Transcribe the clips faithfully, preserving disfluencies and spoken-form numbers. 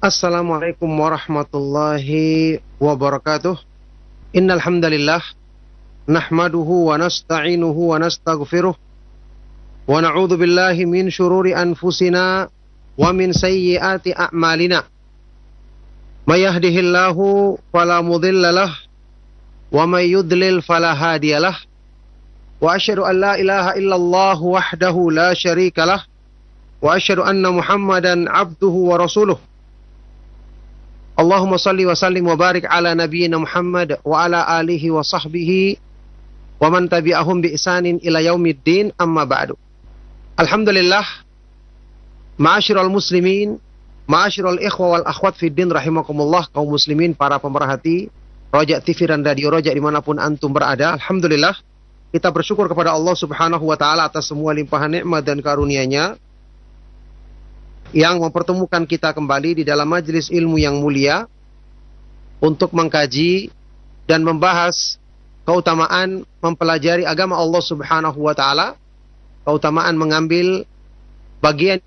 Assalamualaikum warahmatullahi wabarakatuh. Innal hamdalillah nahmaduhu wa nasta'inuhu wa nastaghfiruh wa na'udzu billahi min syururi anfusina wa min sayyiati a'malina. May yahdihillahu fala mudilla lahu wa may yudlil fala hadiyalah. Wa asyhadu an la ilaha illallah wahdahu la syarika lah wa asyhadu anna Muhammadan abduhu wa rasuluh. Allahumma salli wa sallim wa barik ala nabiyyina Muhammad wa ala alihi wa sahbihi wa man tabi'ahum bi ihsanin ila yaumiddin, amma ba'du. Alhamdulillah, ma'asyiral muslimin, ma'asyiral ikhwa wal akhwat fid din rahimakumullah, kaum muslimin, para pemerhati Roja T V dan Radio Roja dimanapun antum berada. Alhamdulillah, kita bersyukur kepada Allah subhanahu wa ta'ala atas semua limpahan nikmat dan karunia-Nya yang mempertemukan kita kembali di dalam majelis ilmu yang mulia untuk mengkaji dan membahas keutamaan mempelajari agama Allah subhanahu wa ta'ala, keutamaan mengambil bagian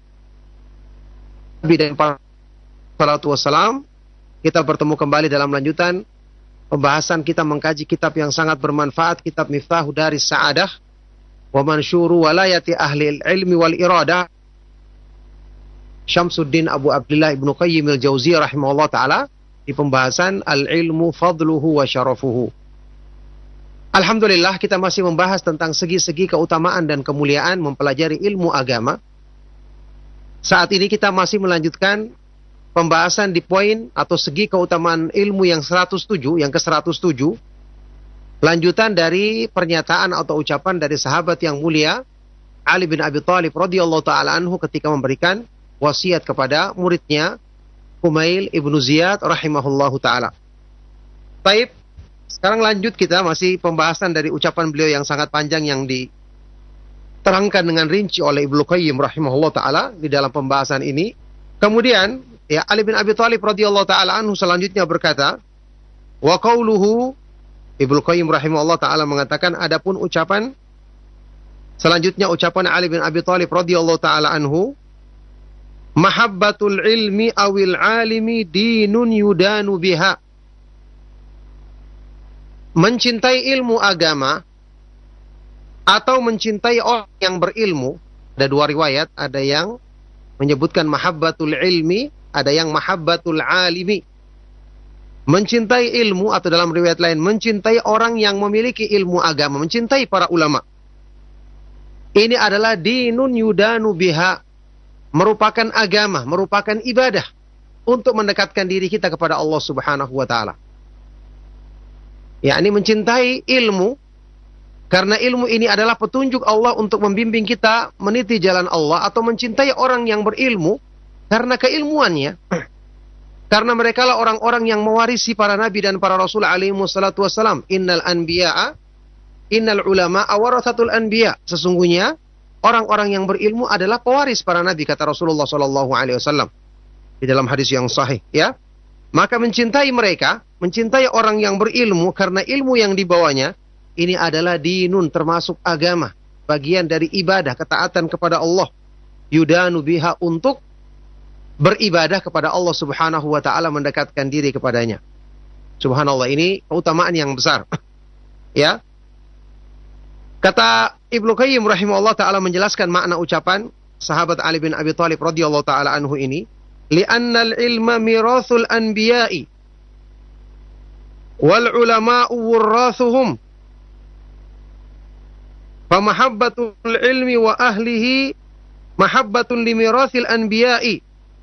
Nabi dan para salatu wassalam. Kita bertemu kembali dalam lanjutan pembahasan kita mengkaji kitab yang sangat bermanfaat, kitab Miftahu Daris Sa'adah wa Mansyuru Walayati Ahli Ilmi wal Iradah, Syamsuddin Abu Abdullah Ibnu Qayyim al-Jauziyah rahimahullah ta'ala, di pembahasan Al-Ilmu Fadluhu wa Syarafuhu. Alhamdulillah, kita masih membahas tentang segi-segi keutamaan dan kemuliaan mempelajari ilmu agama. Saat ini kita masih melanjutkan pembahasan di poin atau segi keutamaan ilmu yang seratus tujuh, yang ke seratus tujuh. Lanjutan dari pernyataan atau ucapan dari sahabat yang mulia Ali bin Abi Thalib radhiyallahu ta'ala anhu ketika memberikan wasiat kepada muridnya Humail ibnu Ziyad rahimahullahu ta'ala. Baik, sekarang lanjut kita masih pembahasan dari ucapan beliau yang sangat panjang yang diterangkan dengan rinci oleh Ibnu Qayyim rahimahullahu ta'ala di dalam pembahasan ini. Kemudian ya, Ali bin Abi Thalib radhiyallahu ta'ala anhu selanjutnya berkata, wa qauluhu, Ibnu Qayyim rahimahullahu ta'ala mengatakan, adapun ucapan selanjutnya ucapan Ali bin Abi Thalib radhiyallahu ta'ala anhu, mahabbatul ilmi awil alimi dinun yudanu biha. Mencintai ilmu agama atau mencintai orang yang berilmu. Ada dua riwayat, ada yang menyebutkan mahabbatul ilmi, ada yang mahabbatul alimi. Mencintai ilmu, atau dalam riwayat lain mencintai orang yang memiliki ilmu agama, mencintai para ulama. Ini adalah dinun yudanu biha, merupakan agama, merupakan ibadah untuk mendekatkan diri kita kepada Allah subhanahu wa ta'ala. Ya, ini mencintai ilmu, karena ilmu ini adalah petunjuk Allah untuk membimbing kita meniti jalan Allah, atau mencintai orang yang berilmu karena keilmuannya. Karena mereka lah orang-orang yang mewarisi para nabi dan para rasul alaihi wassalatu wassalam. Innal anbiya'a, innal ulama'a warathatul anbiya. Sesungguhnya orang-orang yang berilmu adalah pewaris para nabi, kata Rasulullah shallallahu alaihi wasallam di dalam hadis yang sahih. Ya, maka mencintai mereka, mencintai orang yang berilmu karena ilmu yang dibawanya, ini adalah dinun, termasuk agama, bagian dari ibadah, ketaatan kepada Allah. Yudanu biha, untuk beribadah kepada Allah subhanahu wa ta'ala, mendekatkan diri kepadanya. Subhanallah, ini keutamaan yang besar. Ya, kata Ibnu Qayyim rahimahullah ta'ala menjelaskan makna ucapan sahabat Ali bin Abi Thalib radhiyallahu ta'ala anhu ini, li'annal ilma mirathul anbiya'i wal ulama'u wurrathuhum, fa mahabbatul ilmi wa ahlihi mahabbatun limirathil anbiya'i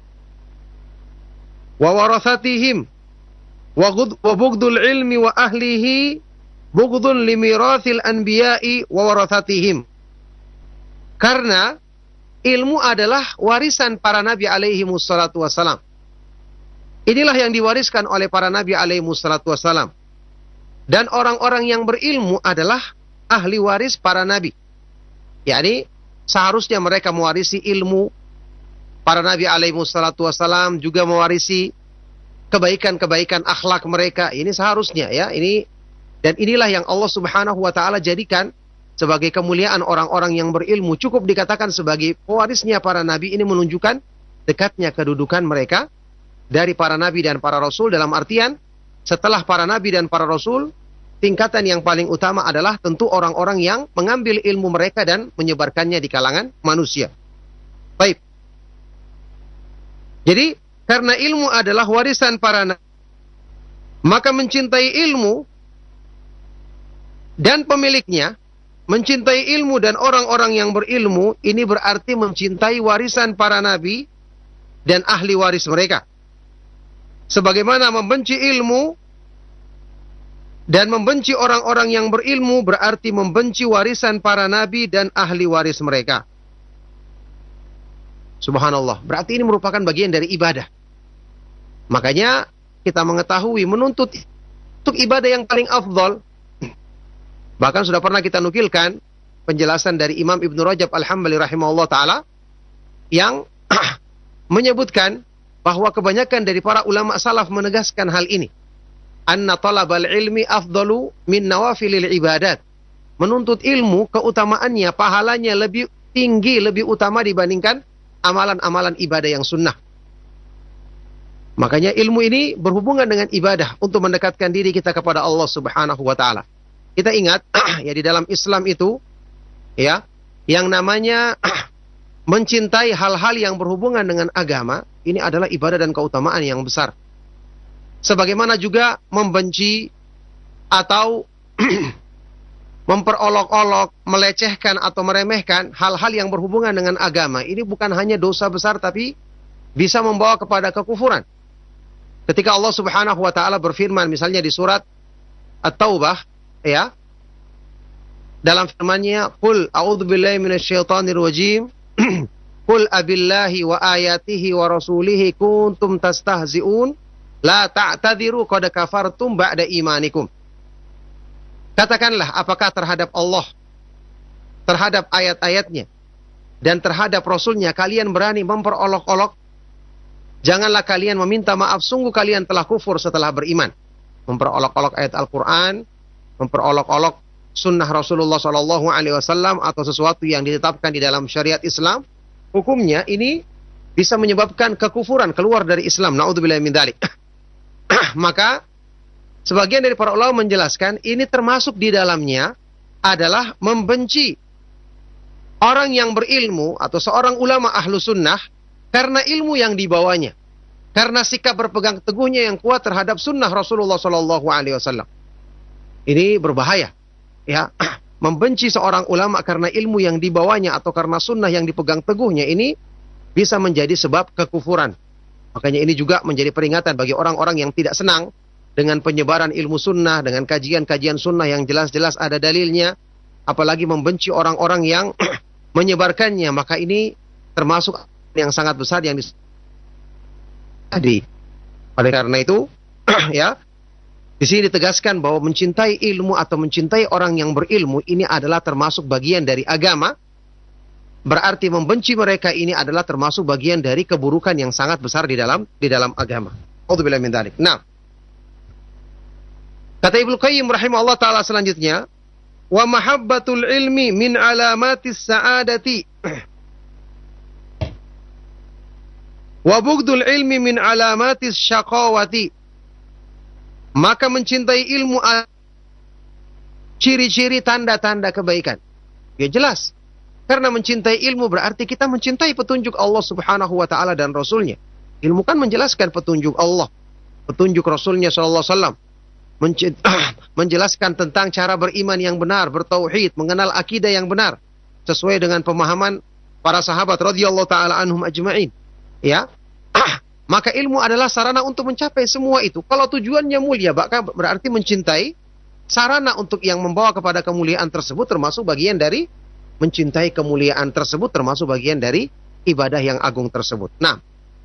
wa warathatihim, wa bughdul ilmi wa ahlihi bughdun limirathil anbiya'i wa warathatihim. Karena ilmu adalah warisan para nabi alaihi wassalatu wassalam. Inilah yang diwariskan oleh para nabi alaihi wassalatu wassalam. Dan orang-orang yang berilmu adalah ahli waris para nabi. Yani seharusnya mereka mewarisi ilmu. Para nabi alaihi wassalatu wassalam juga mewarisi kebaikan-kebaikan akhlak mereka. Ini seharusnya, ya. Ini, dan inilah yang Allah subhanahu wa ta'ala jadikan sebagai kemuliaan orang-orang yang berilmu. Cukup dikatakan sebagai pewarisnya para nabi. Ini menunjukkan dekatnya kedudukan mereka dari para nabi dan para rasul, dalam artian setelah para nabi dan para rasul, tingkatan yang paling utama adalah tentu orang-orang yang mengambil ilmu mereka dan menyebarkannya di kalangan manusia. Baik. Jadi, karena ilmu adalah warisan para nabi, maka mencintai ilmu dan pemiliknya, mencintai ilmu dan orang-orang yang berilmu, ini berarti mencintai warisan para nabi dan ahli waris mereka. Sebagaimana membenci ilmu dan membenci orang-orang yang berilmu berarti membenci warisan para nabi dan ahli waris mereka. Subhanallah. Berarti ini merupakan bagian dari ibadah. Makanya kita mengetahui menuntut untuk ibadah yang paling afdal. Bahkan sudah pernah kita nukilkan penjelasan dari Imam Ibnu Rajab Al-Hambali rahimahullah ta'ala yang menyebutkan bahwa kebanyakan dari para ulama salaf menegaskan hal ini. Anna talabal ilmi afdalu min nawafilil ibadat. Menuntut ilmu, keutamaannya, pahalanya lebih tinggi, lebih utama dibandingkan amalan-amalan ibadah yang sunnah. Makanya ilmu ini berhubungan dengan ibadah untuk mendekatkan diri kita kepada Allah Subhanahu wa taala. Kita ingat ya, di dalam Islam itu ya, yang namanya mencintai hal-hal yang berhubungan dengan agama, ini adalah ibadah dan keutamaan yang besar. Sebagaimana juga membenci atau memperolok-olok, melecehkan atau meremehkan hal-hal yang berhubungan dengan agama. Ini bukan hanya dosa besar, tapi bisa membawa kepada kekufuran. Ketika Allah Subhanahu wa taala berfirman misalnya di surat At-Taubah ya, dalam firman-Nya, "Qul a'udzubillahi minasyaitonir rajim. Qul abillahi wa ayatihi wa rasulihi kuntum tastahzi'un la ta'tadiru qad kafartum ba'da imanikum." Katakanlah, apakah terhadap Allah, terhadap ayat-ayatnya dan terhadap Rasulnya kalian berani memperolok-olok? Janganlah kalian meminta maaf, sungguh kalian telah kufur setelah beriman. Memperolok-olok ayat Al-Quran, memperolok-olok sunnah Rasulullah Shallallahu Alaihi Wasallam atau sesuatu yang ditetapkan di dalam syariat Islam, hukumnya ini bisa menyebabkan kekufuran, keluar dari Islam. Na'udzubillah min dzalik. Maka sebagian dari para ulama menjelaskan ini termasuk di dalamnya adalah membenci orang yang berilmu atau seorang ulama ahlu sunnah karena ilmu yang dibawanya, karena sikap berpegang teguhnya yang kuat terhadap sunnah Rasulullah Shallallahu Alaihi Wasallam. Ini berbahaya, ya. Membenci seorang ulama karena ilmu yang dibawanya atau karena sunnah yang dipegang teguhnya, ini bisa menjadi sebab kekufuran. Makanya ini juga menjadi peringatan bagi orang-orang yang tidak senang dengan penyebaran ilmu sunnah, dengan kajian-kajian sunnah yang jelas-jelas ada dalilnya, apalagi membenci orang-orang yang menyebarkannya. Maka ini termasuk yang sangat besar yang dis- tadi. Oleh karena itu, ya, di sini ditegaskan bahwa mencintai ilmu atau mencintai orang yang berilmu ini adalah termasuk bagian dari agama. Berarti membenci mereka ini adalah termasuk bagian dari keburukan yang sangat besar di dalam di dalam agama. A'udzubillahi min dzalik. Nah, kata Ibnu Qayyim rahimahullah taala selanjutnya, wa mahabbatul ilmi min alamatis sa'adati wa bughdul ilmi min alamatis syaqawati. Maka mencintai ilmu ciri-ciri tanda-tanda kebaikan. Ya jelas. Karena mencintai ilmu berarti kita mencintai petunjuk Allah Subhanahu wa taala dan Rasulnya. Ilmu kan menjelaskan petunjuk Allah, petunjuk Rasulnya sallallahu alaihi wasallam. Menjelaskan tentang cara beriman yang benar, bertauhid, mengenal akidah yang benar sesuai dengan pemahaman para sahabat radhiyallahu taala anhum ajma'in. Ya. Maka ilmu adalah sarana untuk mencapai semua itu. Kalau tujuannya mulia, maka berarti mencintai sarana untuk yang membawa kepada kemuliaan tersebut termasuk bagian dari mencintai kemuliaan tersebut, termasuk bagian dari ibadah yang agung tersebut. Nah,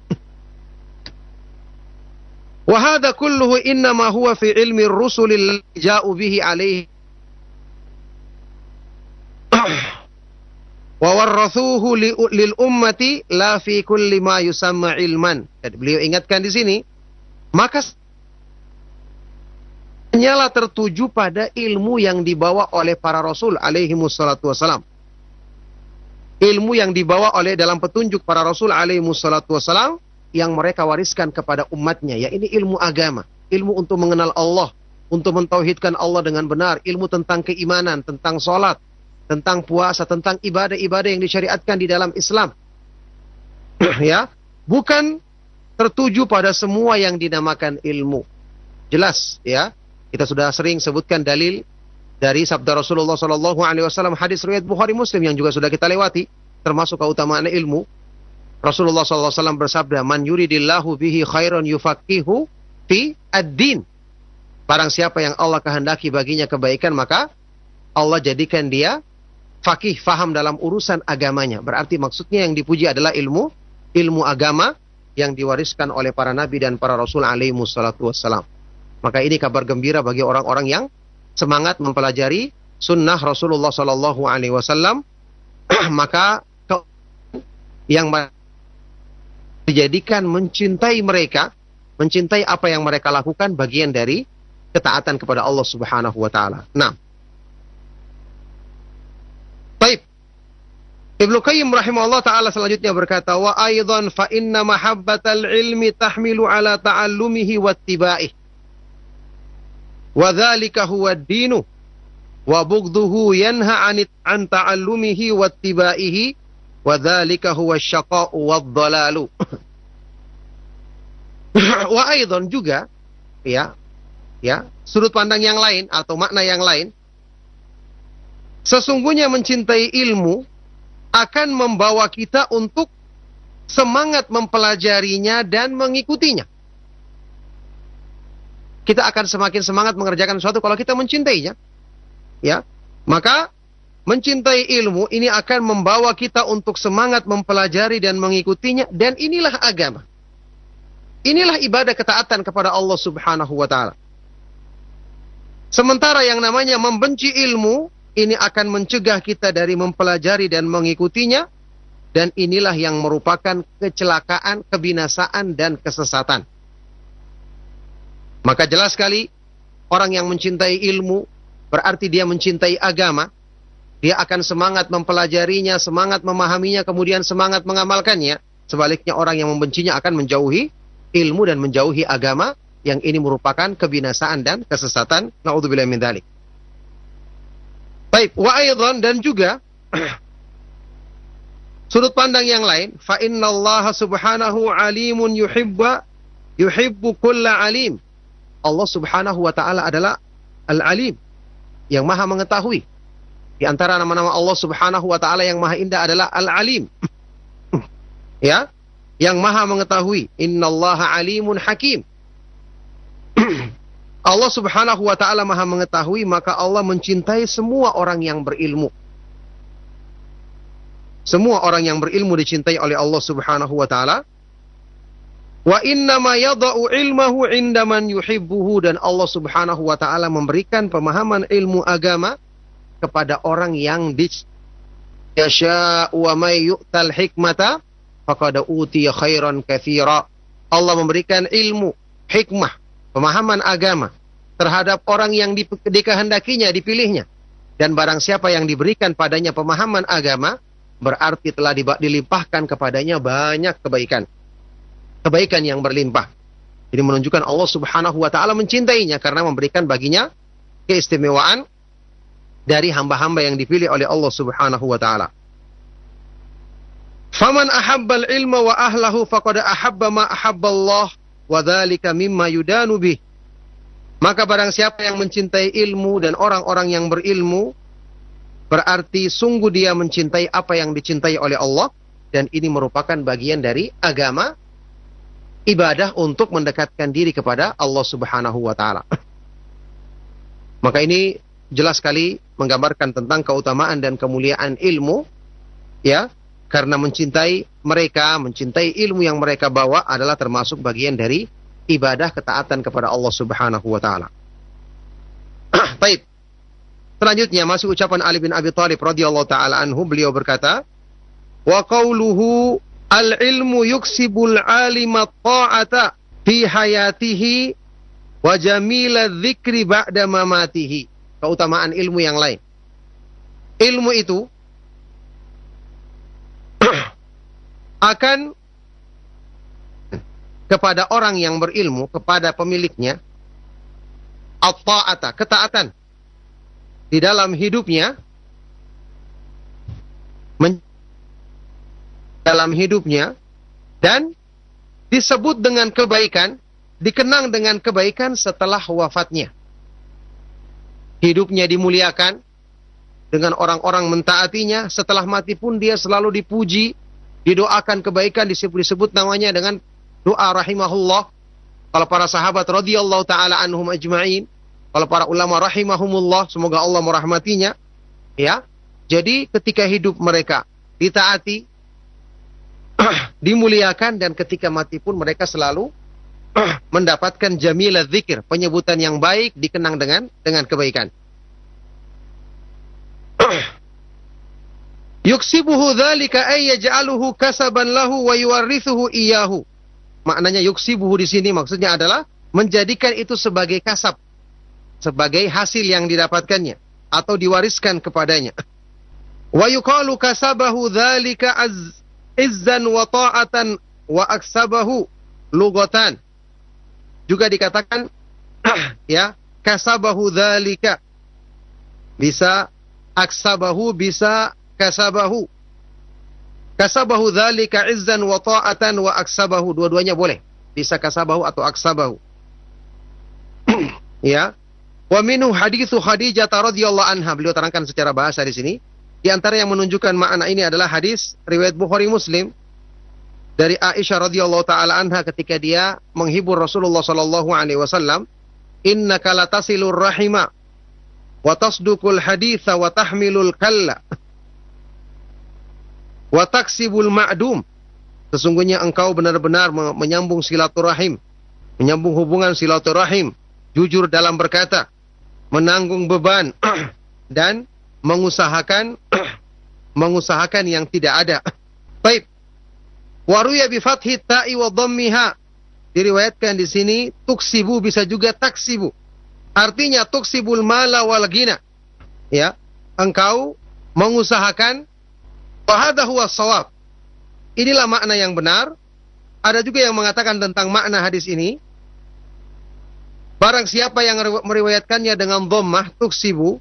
wa hadza kulluhu innama huwa fi ilmi ar-rusul ja'u bihi alaihi wa warathuhu lil ummati la fi kulli ma yusamma ilman. Jadi beliau ingatkan di sini, maka hanyalah tertuju pada ilmu yang dibawa oleh para rasul alaihi wassalatu wassalam. Ilmu yang dibawa oleh dalam petunjuk para rasul alaihi wassalatu wassalam yang mereka wariskan kepada umatnya, ya ini ilmu agama, ilmu untuk mengenal Allah, untuk mentauhidkan Allah dengan benar, ilmu tentang keimanan, tentang sholat, tentang puasa, tentang ibadah-ibadah yang disyariatkan di dalam Islam. Ya, bukan tertuju pada semua yang dinamakan ilmu. Jelas, ya. Kita sudah sering sebutkan dalil dari sabda Rasulullah Sallallahu Alaihi Wasallam, hadis riwayat Bukhari Muslim yang juga sudah kita lewati, termasuk keutamaan ilmu. Rasulullah Sallallahu Alaihi Wasallam bersabda, "Man yuridillahu bihi khairan yufaqihu fi ad-din." Barang siapa yang Allah kehendaki baginya kebaikan, maka Allah jadikan dia faqih, faham dalam urusan agamanya. Berarti maksudnya yang dipuji adalah ilmu, ilmu agama yang diwariskan oleh para nabi dan para rasul alaihi wassalatu wassalam. Maka ini kabar gembira bagi orang-orang yang semangat mempelajari sunnah Rasulullah Sallallahu Alaihi Wasallam. Maka yang dijadikan mencintai mereka, mencintai apa yang mereka lakukan, bagian dari ketaatan kepada Allah Subhanahu Wa Taala. Nah, baik. Ibnu Qayyim rahimahullah taala selanjutnya berkata, wa aidan fa inna mahabbatal ilmi tahmilu ala ta'allumihi wattiba'ih. Wa dzalika huwa ad-dinu wa bughdhuhu yanha 'anit an ta'allumihi wattiba'ihi wa dzalika huwa asy-syaqa'u wad-dhalalu. Wa aidan juga, ya, ya, sudut pandang yang lain atau makna yang lain, sesungguhnya mencintai ilmu akan membawa kita untuk semangat mempelajarinya dan mengikutinya. Kita akan semakin semangat mengerjakan sesuatu kalau kita mencintainya. Ya, maka mencintai ilmu ini akan membawa kita untuk semangat mempelajari dan mengikutinya, dan inilah agama. Inilah ibadah ketaatan kepada Allah Subhanahu wa taala. Sementara yang namanya membenci ilmu ini akan mencegah kita dari mempelajari dan mengikutinya, dan inilah yang merupakan kecelakaan, kebinasaan dan kesesatan. Maka jelas sekali orang yang mencintai ilmu berarti dia mencintai agama. Dia akan semangat mempelajarinya, semangat memahaminya, kemudian semangat mengamalkannya. Sebaliknya orang yang membencinya akan menjauhi ilmu dan menjauhi agama, yang ini merupakan kebinasaan dan kesesatan. Na'udzubillahi min dzalik. Baik, wa aidan, dan juga sudut pandang yang lain, fa innallaha subhanahu alimun yuhibba yuhibbu kulla alim. Allah Subhanahu wa taala adalah Al-Alim, yang Maha mengetahui. Di antara nama-nama Allah Subhanahu wa taala yang Maha indah adalah Al-Alim. Ya, yang Maha mengetahui. Innallaha alimun hakim. Allah Subhanahu wa taala Maha mengetahui, maka Allah mencintai semua orang yang berilmu. Semua orang yang berilmu dicintai oleh Allah Subhanahu wa taala. Wa innama yada'u ilmahu indaman yuhibbuhu, dan Allah Subhanahu wa taala memberikan pemahaman ilmu agama kepada orang yang disya'u wa may yu'tal hikmata faqad utiya khairan katsira. Allah memberikan ilmu, hikmah, pemahaman agama terhadap orang yang di, dikehendakinya, dipilihnya. Dan barang siapa yang diberikan padanya pemahaman agama, berarti telah dilimpahkan kepadanya banyak kebaikan. Kebaikan yang berlimpah. Jadi menunjukkan Allah Subhanahu wa taala mencintainya karena memberikan baginya keistimewaan dari hamba-hamba yang dipilih oleh Allah Subhanahu wa taala. Faman ahabbal ilma wa ahlahu faqad ahabba ma ahabballah wa dzalika mimma yudanu bih. Maka barang siapa yang mencintai ilmu dan orang-orang yang berilmu, berarti sungguh dia mencintai apa yang dicintai oleh Allah, dan ini merupakan bagian dari agama, ibadah untuk mendekatkan diri kepada Allah Subhanahu wa taala. Maka ini jelas sekali menggambarkan tentang keutamaan dan kemuliaan ilmu, ya, karena mencintai mereka, mencintai ilmu yang mereka bawa adalah termasuk bagian dari ibadah ketaatan kepada Allah Subhanahu wa taala. Baik. Selanjutnya masih ucapan Ali bin Abi Thalib radhiyallahu taala anhu, beliau berkata, wa qauluhu al-ilmu yuksibul alima ta'ata fi hayatihi wa jamila dzikri ba'da mamatihi. Keutamaan ilmu yang lain. Ilmu itu akan kepada orang yang berilmu, kepada pemiliknya, at-ta'ata, ketaatan di dalam hidupnya, men- dalam hidupnya, dan disebut dengan kebaikan, dikenang dengan kebaikan setelah wafatnya. Hidupnya dimuliakan dengan orang-orang mentaatinya, setelah mati pun dia selalu dipuji, didoakan kebaikan, disebut-disebut namanya dengan doa rahimahullah. Kalau para sahabat radhiyallahu taala anhum ajma'in, kalau para ulama rahimahumullah, semoga Allah merahmatinya, ya. Jadi ketika hidup mereka ditaati, dimuliakan, dan ketika mati pun mereka selalu mendapatkan jamilah dzikir, penyebutan yang baik, dikenang dengan dengan kebaikan. Yuksibuhu dzalika ay yaj'aluhu kasaban lahu wa yuwarrithuhu iyyahu. Maknanya yuksibuhu di sini maksudnya adalah menjadikan itu sebagai kasab, sebagai hasil yang didapatkannya atau diwariskan kepadanya. Wa yuqalu kasabahu dzalika az izzan wa ta'atan wa aksabahu lugatan. Juga dikatakan ya, kasabahu dzalika, bisa aksabahu, bisa kasabahu. Kasabahu dzalika izzan wa ta'atan wa aksabahu, dua-duanya boleh. Bisa kasabahu atau aksabahu. Ya. Wa minhu haditsu Khadijah radhiyallahu anha, beliau terangkan secara bahasa di sini. Di antara yang menunjukkan makna ini adalah hadis riwayat Bukhari Muslim dari Aisyah radhiyallahu taala anha ketika dia menghibur Rasulullah sallallahu alaihi wasallam, "Innaka latasilur rahima wa tasduqul haditsa wa tahmilul kalla wa taksibul ma'dum." Sesungguhnya engkau benar-benar menyambung silaturahim, menyambung hubungan silaturahim, jujur dalam berkata, menanggung beban dan mengusahakan mengusahakan yang tidak ada. Baik. Waruya bi fathi ta'i wa dhammiha. Diriwayatkan di sini tuksibu, bisa juga taksibu. Artinya tuksibul mala wal ghina. Ya, engkau mengusahakan, wa hadha huwa shawab. Inilah makna yang benar. Ada juga yang mengatakan tentang makna hadis ini, barang siapa yang meriwayatkannya dengan dhammah tuksibu,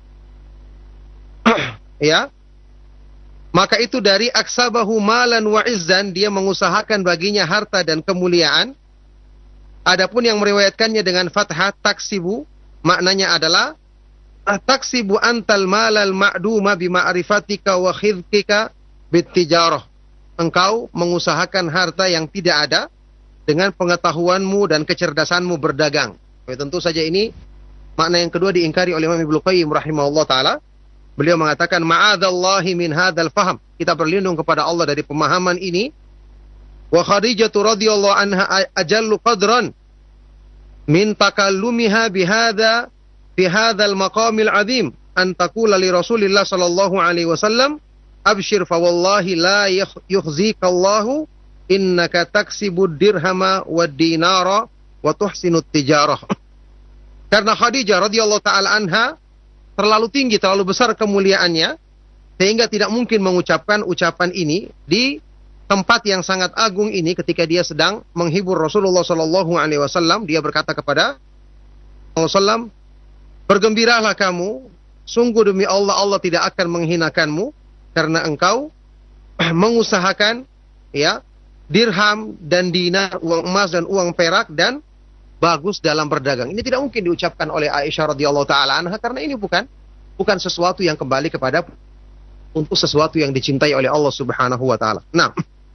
ya, maka itu dari aksabahu malan wa izzan, dia mengusahakan baginya harta dan kemuliaan. Adapun yang meriwayatkannya dengan fathah taksibu, maknanya adalah taksibu antal malal ma'duma bima'rifatika wa khidkika bittijarah. Engkau mengusahakan harta yang tidak ada dengan pengetahuanmu dan kecerdasanmu berdagang. Ya, tentu saja ini makna yang kedua diingkari oleh Imam Ibnu Qayyim rahimahullah taala. Beliau mengatakan ma'adallahi min hadzal faham. Kita berlindung kepada Allah dari pemahaman ini. Wa Khadijah radhiyallahu anha ajallu qadran min takallumiha bihadza fi hadzal maqamil azim an taqula li Rasulillah sallallahu alaihi wasallam abshir fa wallahi la yukhzikallahu innaka taksibud dirhama wad dinara wa tuhsinut tijarah. Karena Khadijah radhiyallahu taala anha terlalu tinggi, terlalu besar kemuliaannya, sehingga tidak mungkin mengucapkan ucapan ini di tempat yang sangat agung ini ketika dia sedang menghibur Rasulullah sallallahu alaihi wasallam. Dia berkata kepada Rasulullah, bergembiralah kamu, sungguh demi Allah, Allah tidak akan menghinakanmu karena engkau mengusahakan ya dirham dan dinar, uang emas dan uang perak, dan bagus dalam berdagang. Ini tidak mungkin diucapkan oleh Aisyah radhiyallahu taala anha karena ini bukan bukan sesuatu yang kembali kepada untuk sesuatu yang dicintai oleh Allah Subhanahu wa taala. Nah,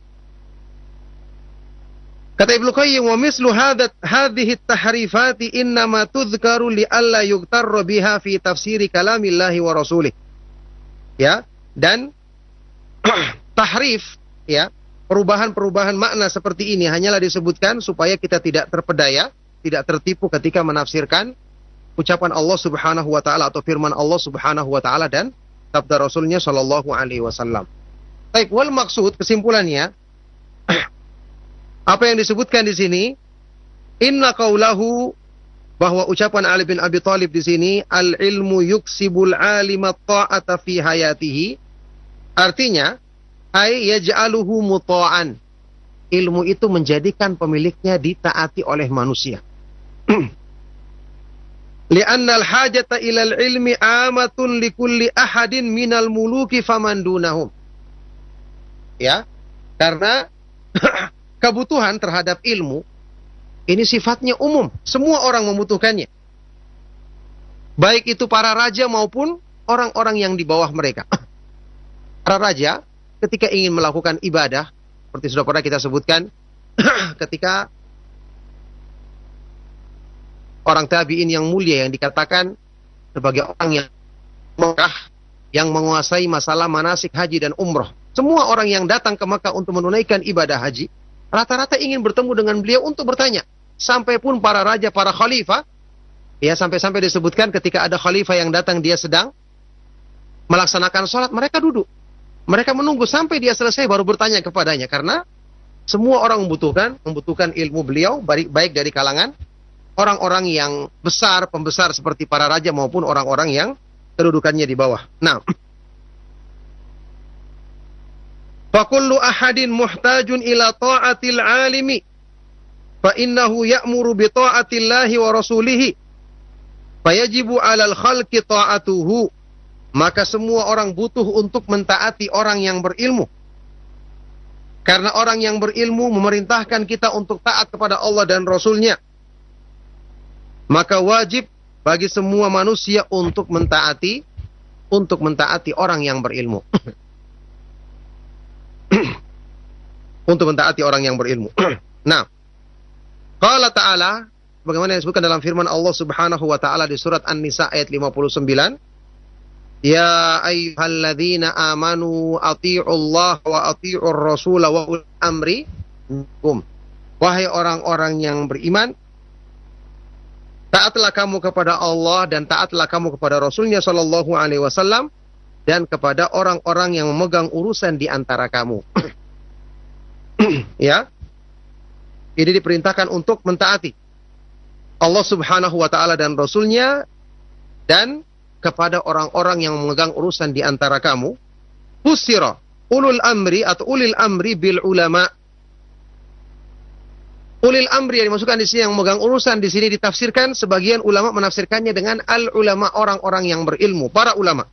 kata Ibnu Qayyim, wa mislu hadat hadhihi at-tahrifati innama tudhkaru li alla yughtarra biha fi tafsiri kalamillahi wa rasulih. Ya, dan tahrif, ya, perubahan-perubahan makna seperti ini hanyalah disebutkan supaya kita tidak terpedaya, tidak tertipu ketika menafsirkan ucapan Allah Subhanahu wa taala atau firman Allah Subhanahu wa taala dan sabda Rasulnya sallallahu alaihi wasallam. Baik, wal maksud, kesimpulannya apa yang disebutkan di sini, inna qaulahu, bahwa ucapan Ali bin Abi Thalib di sini, al ilmu yuksibul alima ta'ata fi hayatihi, artinya ay yaj'aluhu muta'an. ilmu itu menjadikan pemiliknya ditaati oleh manusia. Li'anna al-hajata ilal ilmi amatun likulli ahadin minal muluki faman dunahum. Ya, karena kebutuhan terhadap ilmu ini sifatnya umum, semua orang membutuhkannya. Baik itu para raja maupun orang-orang yang di bawah mereka. Para raja ketika ingin melakukan ibadah, seperti sudah pernah kita sebutkan, ketika orang tabi'in yang mulia yang dikatakan sebagai orang yang Mekah, yang menguasai masalah manasik haji dan umroh. Semua orang yang datang ke Mekah untuk menunaikan ibadah haji, rata-rata ingin bertemu dengan beliau untuk bertanya. Sampai pun para raja, para khalifah, ya sampai-sampai disebutkan ketika ada khalifah yang datang, dia sedang melaksanakan sholat, mereka duduk. Mereka menunggu sampai dia selesai baru bertanya kepadanya. Karena semua orang membutuhkan, membutuhkan ilmu beliau, baik, baik dari kalangan orang-orang yang besar, pembesar seperti para raja maupun orang-orang yang kedudukannya di bawah. Nah, fakullu ahadin muhtajun ila ta'atil alimi fa innahu ya'muru bi ta'atillahi wa rasulihi fayajibu 'alal khalqi ta'atuhu. Maka semua orang butuh untuk mentaati orang yang berilmu. Karena orang yang berilmu memerintahkan kita untuk taat kepada Allah dan Rasulnya. Maka wajib bagi semua manusia untuk mentaati untuk mentaati orang yang berilmu. Untuk mentaati orang yang berilmu. Nah, qala ta'ala, bagaimana yang disebutkan dalam firman Allah Subhanahu wa taala di surat An-Nisa ayat lima puluh sembilan, ya ayyuhalladzina amanu athi'ullaha wa athi'ur rasula wa ulil amri minkum. Wahai orang-orang yang beriman, taatlah kamu kepada Allah dan taatlah kamu kepada Rasulnya Shallallahu Alaihi Wasallam dan kepada orang-orang yang memegang urusan di antara kamu. Ya, ini diperintahkan untuk mentaati Allah Subhanahu Wa Taala dan Rasulnya dan kepada orang-orang yang memegang urusan di antara kamu. Fusira ulul amri atau ulil amri bil ulama. Ulil amri yang dimasukkan di sini yang memegang urusan di sini ditafsirkan, sebagian ulama menafsirkannya dengan al ulama, orang-orang yang berilmu, para ulama.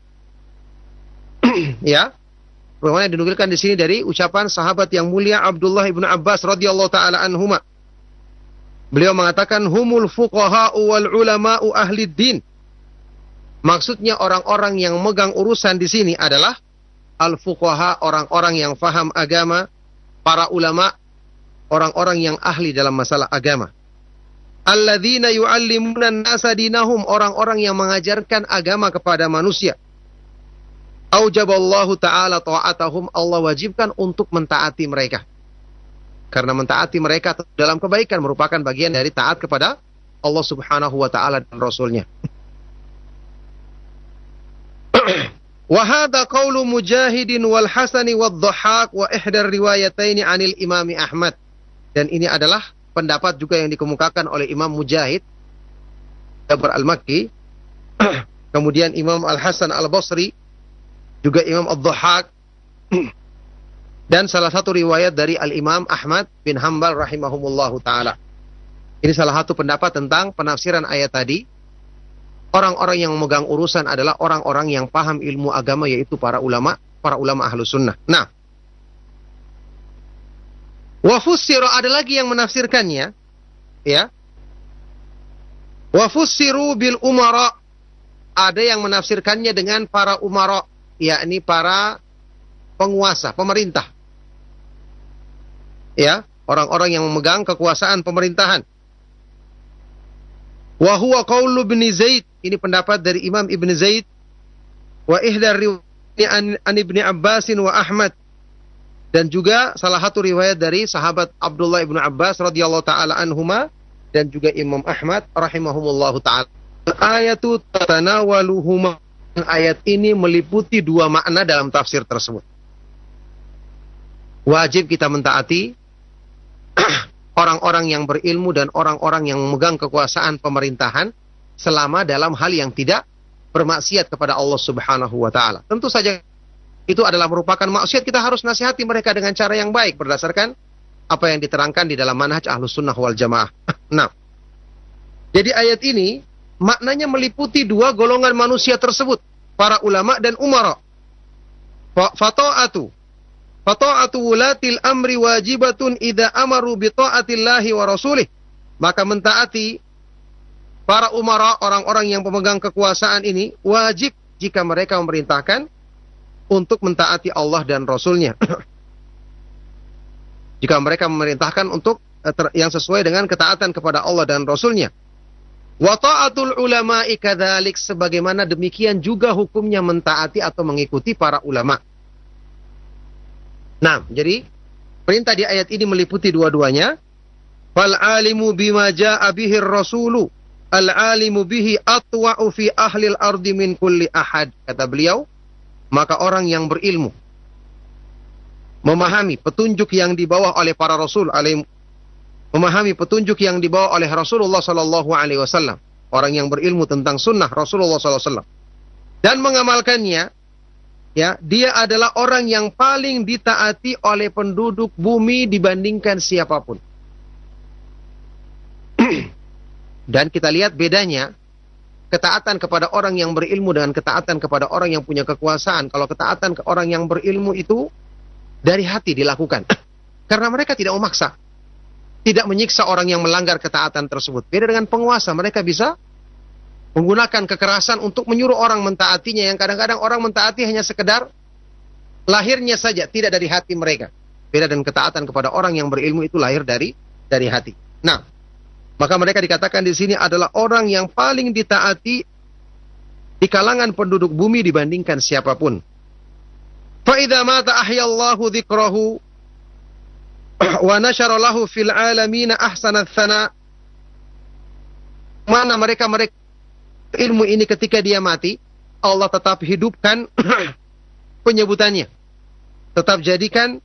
Ya, bagaimana dinukilkan di sini dari ucapan sahabat yang mulia Abdullah ibnu Abbas radhiyallahu taala anhuma. Beliau mengatakan humul fuqaha wal ulama'u ahli din. Maksudnya orang-orang yang memegang urusan di sini adalah al fuqaha, orang-orang yang faham agama, para ulama, orang-orang yang ahli dalam masalah agama. Alladzina yu'allimuna an-nasa dinahum, orang-orang yang mengajarkan agama kepada manusia. Aujaballahu ta'ala ta'atahum, Allah wajibkan untuk mentaati mereka. Karena mentaati mereka dalam kebaikan merupakan bagian dari taat kepada Allah Subhanahu wa taala dan Rasulnya. Wa hadha qaulu Mujahidin wal Hasani wad Dhahhak wa ihdar riwayataini 'anil Imam Ahmad. Dan ini adalah pendapat juga yang dikemukakan oleh Imam Mujahid Jabir al-Makki, kemudian Imam Al-Hasan Al-Basri, juga Imam Ad-Dhahhak, dan salah satu riwayat dari Al-Imam Ahmad bin Hanbal rahimahumullahu ta'ala. Ini salah satu pendapat tentang penafsiran ayat tadi. Orang-orang yang memegang urusan adalah orang-orang yang paham ilmu agama, yaitu para ulama, para ulama ahlu sunnah. Nah, wa fussira, ada lagi yang menafsirkannya, ya. Wa fussiru bil umara, ada yang menafsirkannya dengan para umara, yakni para penguasa, pemerintah. Ya, orang-orang yang memegang kekuasaan pemerintahan. Wa huwa qaulu Ibn Zaid, ini pendapat dari Imam Ibn Zaid. Wa ihdar riwayat an Ibni Abbasin wa Ahmad, dan juga salah satu riwayat dari sahabat Abdullah ibnu Abbas radhiyallahu taala anhuma dan juga Imam Ahmad rahimahumullahu taala. Ayatu tatanawaluhuma, ayat ini meliputi dua makna dalam tafsir tersebut. Wajib kita mentaati orang-orang yang berilmu dan orang-orang yang memegang kekuasaan pemerintahan selama dalam hal yang tidak bermaksiat kepada Allah Subhanahu wa taala. Tentu saja itu adalah merupakan maksiat, kita harus nasihati mereka dengan cara yang baik berdasarkan apa yang diterangkan di dalam manhaj Ahlus Sunnah wal Jamaah. Nah, jadi ayat ini maknanya meliputi dua golongan manusia tersebut, para ulama dan umara. Fata'atu Fata'atu wulatil amri wajibatun idza amaru bi ta'atillahi wa rasulih. Maka mentaati para umara, orang-orang yang pemegang kekuasaan ini, wajib jika mereka memerintahkan untuk mentaati Allah dan Rasulnya. Jika mereka memerintahkan untuk yang sesuai dengan ketaatan kepada Allah dan Rasulnya. Wa ta'atul ulama'i kadzalik, sebagaimana demikian juga hukumnya mentaati atau mengikuti para ulama. Nah, jadi perintah di ayat ini meliputi dua-duanya. Fal alimu bima jaa'a bihi rasulu al alimu bihi atwa'u fi ahlil ardi min kulli ahad. Kata beliau, maka orang yang berilmu memahami petunjuk yang dibawa oleh para rasul, alaih, memahami petunjuk yang dibawa oleh Rasulullah sallallahu alaihi wasallam, orang yang berilmu tentang sunnah Rasulullah sallallahu alaihi wasallam dan mengamalkannya, ya, dia adalah orang yang paling ditaati oleh penduduk bumi dibandingkan siapapun. Dan kita lihat bedanya ketaatan kepada orang yang berilmu dengan ketaatan kepada orang yang punya kekuasaan. Kalau ketaatan ke orang yang berilmu itu dari hati dilakukan. Karena mereka tidak memaksa. Tidak menyiksa orang yang melanggar ketaatan tersebut. Beda dengan penguasa. Mereka bisa menggunakan kekerasan untuk menyuruh orang mentaatinya. Yang kadang-kadang orang mentaati hanya sekedar lahirnya saja. Tidak dari hati mereka. Beda dengan ketaatan kepada orang yang berilmu itu lahir dari dari hati. Nah, maka mereka dikatakan di sini adalah orang yang paling ditaati di kalangan penduduk bumi dibandingkan siapapun. فَإِذَا مَاتَ أَحْيَا اللَّهُ ذِكْرَهُ وَنَشَرَ لَهُ فِي الْعَالَمِينَ أَحْسَنَ الثَّنَاءِ. Mana mereka-mereka ilmu ini ketika dia mati, Allah tetap hidupkan penyebutannya. Tetap jadikan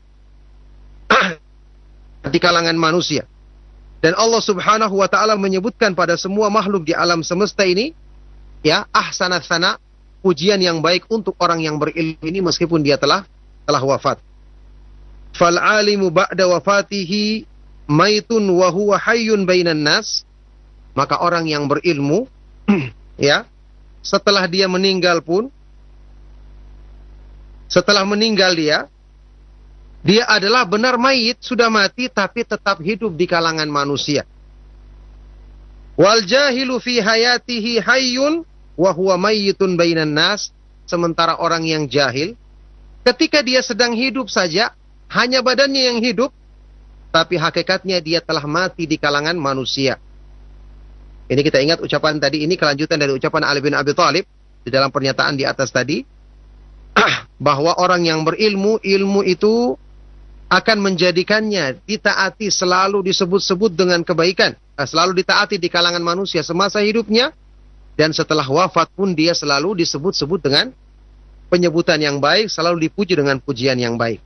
di kalangan manusia. Dan Allah subhanahu wa ta'ala menyebutkan pada semua makhluk di alam semesta ini, ya, ahsana tsana, pujian yang baik untuk orang yang berilmu ini meskipun dia telah telah wafat. Fal alimu ba'da wafatihi maitun wa huwa hayyun bainan nas. Maka orang yang berilmu ya, setelah dia meninggal pun setelah meninggal dia dia adalah benar mayit, sudah mati tapi tetap hidup di kalangan manusia. Wal jahilu fi hayatihi hayyun wa huwa mayyitun bainan nas. Sementara orang yang jahil ketika dia sedang hidup saja, hanya badannya yang hidup, tapi hakikatnya dia telah mati di kalangan manusia. Ini kita ingat ucapan tadi, ini kelanjutan dari ucapan Ali bin Abi Thalib di dalam pernyataan di atas tadi, bahwa orang yang berilmu, ilmu itu akan menjadikannya ditaati, selalu disebut-sebut dengan kebaikan, selalu ditaati di kalangan manusia semasa hidupnya. Dan setelah wafat pun dia selalu disebut-sebut dengan penyebutan yang baik, selalu dipuji dengan pujian yang baik.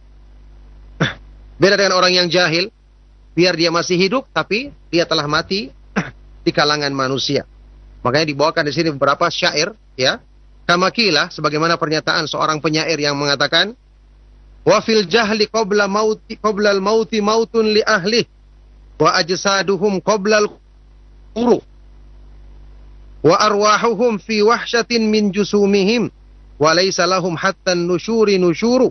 Beda dengan orang yang jahil, biar dia masih hidup, tapi dia telah mati di kalangan manusia. Makanya dibawakan di sini beberapa syair, ya. Kamakilah, sebagaimana pernyataan seorang penyair yang mengatakan, wa fil jahli qabla mauti qabla al mauti mautun li ahli wa ajsaduhum qabla al quru wa arwahuhum fi wahsyatin min jusumihim wa laysa lahum hatta nusyuri nusyuru.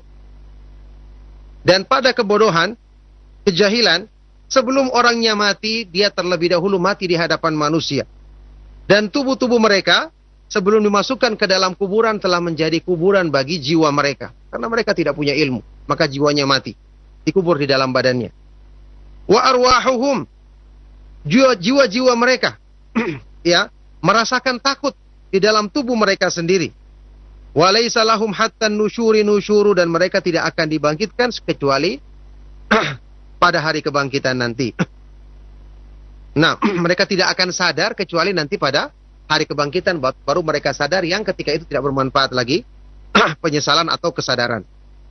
Dan pada kebodohan, kejahilan, sebelum orangnya mati, dia terlebih dahulu mati di hadapan manusia. Dan tubuh-tubuh mereka sebelum dimasukkan ke dalam kuburan telah menjadi kuburan bagi jiwa mereka. Karena mereka tidak punya ilmu, maka jiwanya mati, dikubur di dalam badannya. Wa arwahuhum, jiwa-jiwa mereka ya, merasakan takut di dalam tubuh mereka sendiri. Walaysa lahum hatta nusyuri nusyuru, dan mereka tidak akan dibangkitkan kecuali pada hari kebangkitan nanti. Nah, mereka tidak akan sadar kecuali nanti pada hari kebangkitan baru mereka sadar, yang ketika itu tidak bermanfaat lagi penyesalan atau kesadaran.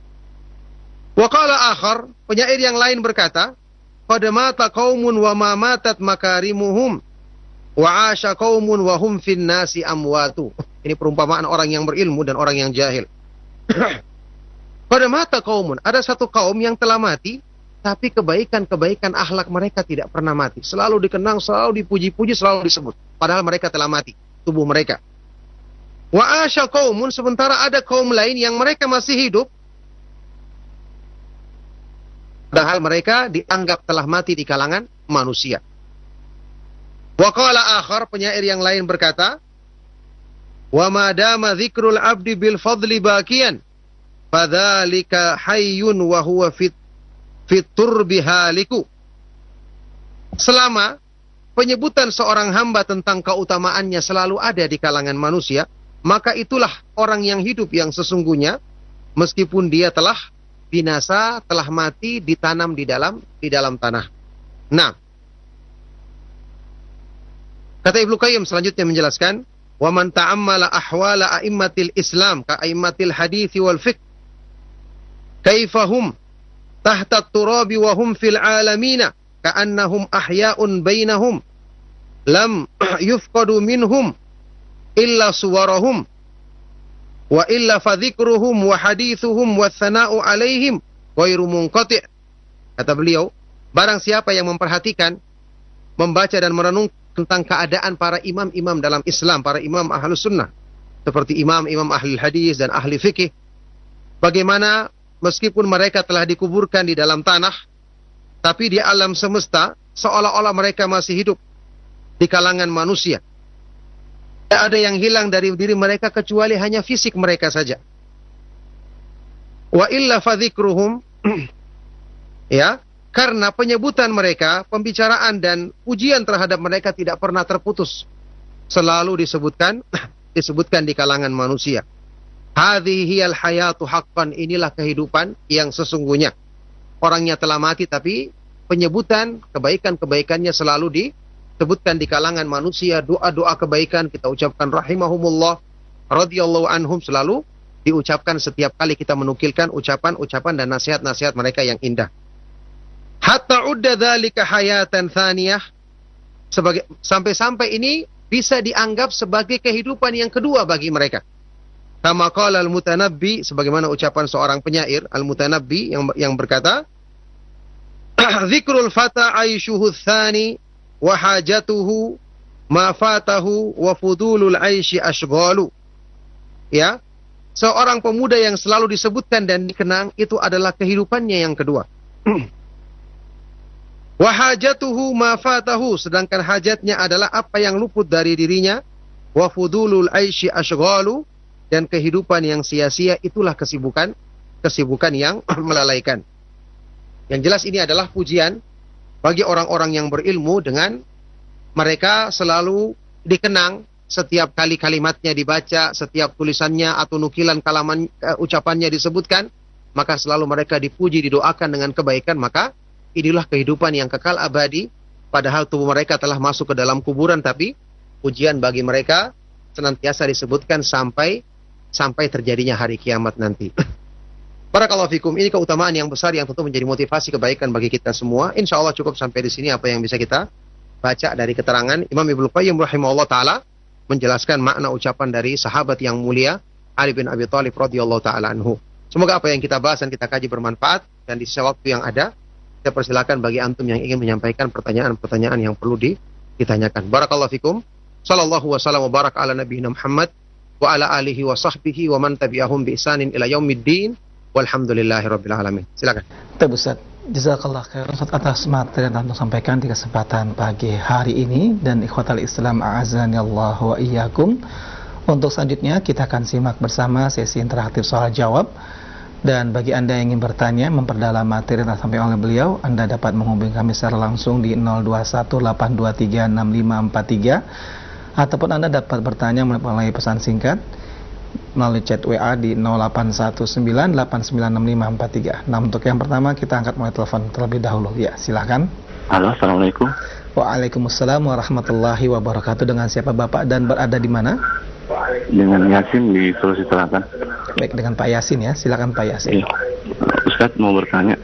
Wa qala akhar, penyair yang lain berkata, qad mata qaumun wa ma matat makarimuhum wa asha qaumun wa hum fin nasi amwatu. Ini perumpamaan orang yang berilmu dan orang yang jahil. Pada mata kaumun, ada satu kaum yang telah mati, tapi kebaikan-kebaikan akhlak mereka tidak pernah mati. Selalu dikenang, selalu dipuji-puji, selalu disebut. Padahal mereka telah mati, tubuh mereka. Wa asya qaumun, sementara ada kaum lain yang mereka masih hidup, padahal mereka dianggap telah mati di kalangan manusia. Wa qala akhar, penyair yang lain berkata, wa ma dama dzikrul abdi bil fadli bakian, fadzalika hayyun wa huwa fit fit turbi haliku. Selama penyebutan seorang hamba tentang keutamaannya selalu ada di kalangan manusia, maka itulah orang yang hidup yang sesungguhnya, meskipun dia telah binasa, telah mati, ditanam di dalam di dalam tanah. Nah, kata Ibnu Qayyim selanjutnya menjelaskan, wa man ta'ammala ahwala a'immatil Islam ka a'immatil hadits wal fiqh kaifahum tahta at-turabi wa hum fil alamina ka'annahum ahya'un bainahum lam yufqadu minhum illa suwarahum wa illa fadhikruhum wa hadithuhum wa thana'u alaihim ghairu munqati'. Kata beliau, barang siapa yang memperhatikan, membaca dan merenung tentang keadaan para imam-imam dalam Islam, para imam ahlus sunnah, seperti imam-imam ahli hadis dan ahli fikih, bagaimana meskipun mereka telah dikuburkan di dalam tanah, tapi di alam semesta seolah-olah mereka masih hidup di kalangan manusia. Tidak ada yang hilang dari diri mereka kecuali hanya fisik mereka saja. Wa illa fadzikruhum, ya, karena penyebutan mereka, pembicaraan dan pujian terhadap mereka tidak pernah terputus. Selalu disebutkan disebutkan di kalangan manusia. Hadhihi hiyal hayatu haqqan, inilah kehidupan yang sesungguhnya. Orangnya telah mati tapi penyebutan kebaikan-kebaikannya selalu disebutkan di kalangan manusia. Doa-doa kebaikan kita ucapkan rahimahumullah, radhiyallahu anhum, selalu diucapkan setiap kali kita menukilkan ucapan-ucapan dan nasihat-nasihat mereka yang indah. Hatta udda dzalika hayatan thaniyah, sebagai sampai-sampai ini bisa dianggap sebagai kehidupan yang kedua bagi mereka. Kama qala al-Mutanabbi, sebagaimana ucapan seorang penyair al-Mutanabbi yang yang berkata, dzikrul fata aishuhu tsani wa hajatuhu ma fatahu wa fudulul aishi ashghalu. Ya, seorang pemuda yang selalu disebutkan dan dikenang itu adalah kehidupannya yang kedua. Wa hajatuhu ma fatahu, sedangkan hajatnya adalah apa yang luput dari dirinya. Wa fudulul aishi ashghalu, dan kehidupan yang sia-sia itulah kesibukan kesibukan yang melalaikan. Yang jelas ini adalah pujian bagi orang-orang yang berilmu, dengan mereka selalu dikenang setiap kali kalimatnya dibaca, setiap tulisannya atau nukilan kalaman uh, ucapannya disebutkan, maka selalu mereka dipuji, didoakan dengan kebaikan. Maka inilah kehidupan yang kekal abadi, padahal tubuh mereka telah masuk ke dalam kuburan, tapi pujian bagi mereka senantiasa disebutkan sampai sampai terjadinya hari kiamat nanti. Barakallahu fikum, ini keutamaan yang besar yang tentu menjadi motivasi kebaikan bagi kita semua. Insya Allah cukup sampai di sini apa yang bisa kita baca dari keterangan Imam Ibnu Qayyim rahimahullah taala menjelaskan makna ucapan dari sahabat yang mulia Ali bin Abi Thalib radhiyallahu taala anhu. Semoga apa yang kita bahas dan kita kaji bermanfaat, dan di sisa waktu yang ada saya persilakan bagi antum yang ingin menyampaikan pertanyaan-pertanyaan yang perlu ditanyakan. Barakallahu fikum. Sallallahu wasallam wa barak ala nabiyina Muhammad wa ala alihi wa sahbihi wa man tabi'ahum bi ihsanin ila yaumiddin walhamdulillahi rabbil alamin. Silakan. Baik Ustaz, jazakallah khairan Ustaz atas materi yang Anda sampaikan di kesempatan pagi hari ini, dan ikhwatal Islam a'azani Allah wa iyyakum. Untuk selanjutnya kita akan simak bersama sesi interaktif soal jawab. Dan bagi Anda yang ingin bertanya, memperdalam materi yang disampaikan oleh beliau, Anda dapat menghubungi kami secara langsung di nol dua satu delapan dua tiga enam lima empat tiga, ataupun Anda dapat bertanya melalui pesan singkat melalui chat W A di nol delapan satu sembilan delapan sembilan enam lima empat tiga. Nah, untuk yang pertama kita angkat mulai telepon terlebih dahulu. Ya, silakan. Halo, assalamualaikum. Waalaikumsalam warahmatullahi wabarakatuh. Dengan siapa Bapak dan berada di mana? Dengan Yasin di Sulawesi Selatan. Baik, dengan Pak Yasin ya. Silakan Pak Yasin. Iya. Ustaz mau bertanya.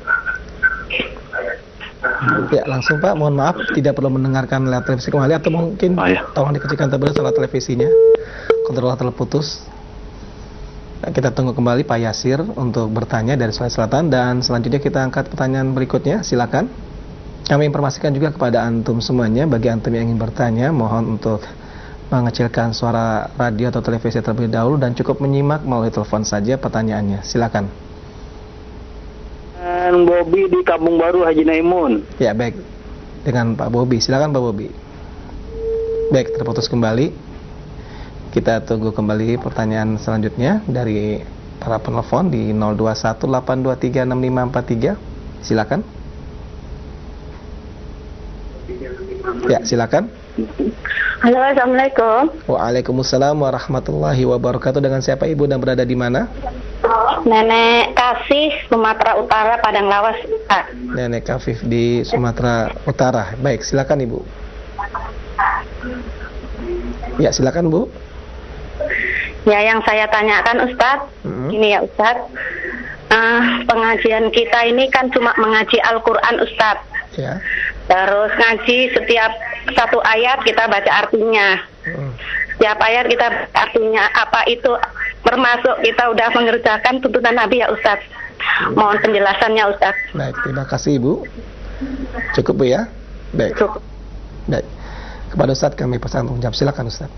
Ya, langsung Pak. Mohon maaf tidak perlu mendengarkan lewat televisi kembali, atau mungkin oh, ya. tolong dikecilkan terlebih dahulu televisinya. Kontrol terputus. Kita tunggu kembali Pak Yasir untuk bertanya dari Sulawesi Selatan, dan selanjutnya kita angkat pertanyaan berikutnya. Silakan. Kami informasikan juga kepada antum semuanya, bagi antum yang ingin bertanya, mohon untuk mengecilkan suara radio atau televisi terlebih dahulu dan cukup menyimak melalui telepon saja pertanyaannya. Silakan. Bobby di Kampung Baru Haji Naimun. Ya, baik. Dengan Pak Bobby. Silakan Pak Bobby. Baik, terputus kembali. Kita tunggu kembali pertanyaan selanjutnya dari para penelpon di nol dua satu delapan dua tiga enam lima empat tiga. Silakan. Ya, silakan. Halo, Assalamualaikum. Waalaikumsalam warahmatullahi wabarakatuh. Dengan siapa Ibu dan berada di mana? Nenek Kasih, Sumatera Utara, Padang Lawas, Pak. Nenek Kafif di Sumatera Utara. Baik, silakan Ibu. Ya, silakan Bu. Ya, yang saya tanyakan Ustadz, hmm. ini ya Ustadz, uh, pengajian kita ini kan cuma mengaji Al-Quran Ustadz. Ya. Terus ngaji setiap satu ayat kita baca artinya. Hmm. Setiap ayat kita baca artinya. Apa itu termasuk kita udah mengerjakan tuntunan Nabi ya Ustadz? Hmm. Mohon penjelasannya Ustadz. Baik, terima kasih Ibu. Cukup Bu ya? Baik. Cukup. Baik. Kepada Ustadz kami persilakan untuk menjawab. Silakan Ustadz.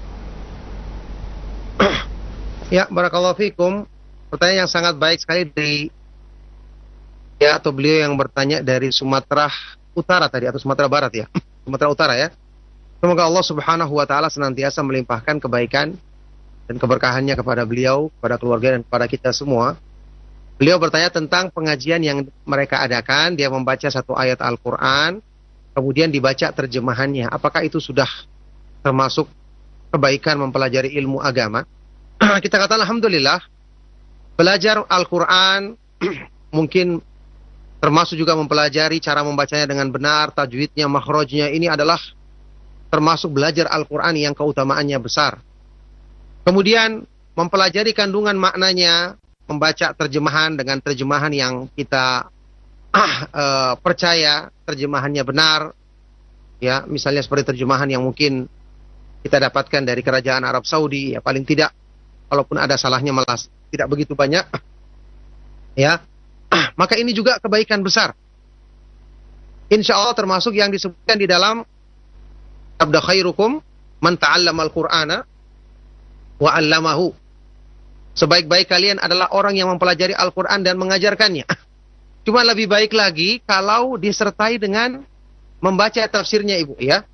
Ya, barakallahu fikum. Pertanyaan yang sangat baik sekali dari ya atau beliau yang bertanya dari Sumatera Utara tadi atau Sumatera Barat ya. Sumatera Utara ya. Semoga Allah Subhanahu wa taala senantiasa melimpahkan kebaikan dan keberkahannya kepada beliau, kepada keluarga dan kepada kita semua. Beliau bertanya tentang pengajian yang mereka adakan, dia membaca satu ayat Al-Qur'an, kemudian dibaca terjemahannya. Apakah itu sudah termasuk kebaikan mempelajari ilmu agama? Kita katakan alhamdulillah, belajar Al-Quran mungkin termasuk juga mempelajari cara membacanya dengan benar, tajwidnya, makhrajnya. Ini adalah termasuk belajar Al-Quran yang keutamaannya besar. Kemudian mempelajari kandungan maknanya, membaca terjemahan dengan terjemahan yang kita uh, percaya terjemahannya benar, ya, misalnya seperti terjemahan yang mungkin kita dapatkan dari kerajaan Arab Saudi, ya paling tidak walaupun ada salahnya malah tidak begitu banyak, ya, maka ini juga kebaikan besar. Insya Allah termasuk yang disebutkan di dalam sabda khairukum man ta'allama al-Qur'ana wa 'allamahu. Sebaik-baik kalian adalah orang yang mempelajari Al-Quran dan mengajarkannya. Cuma lebih baik lagi kalau disertai dengan membaca tafsirnya Ibu, ya.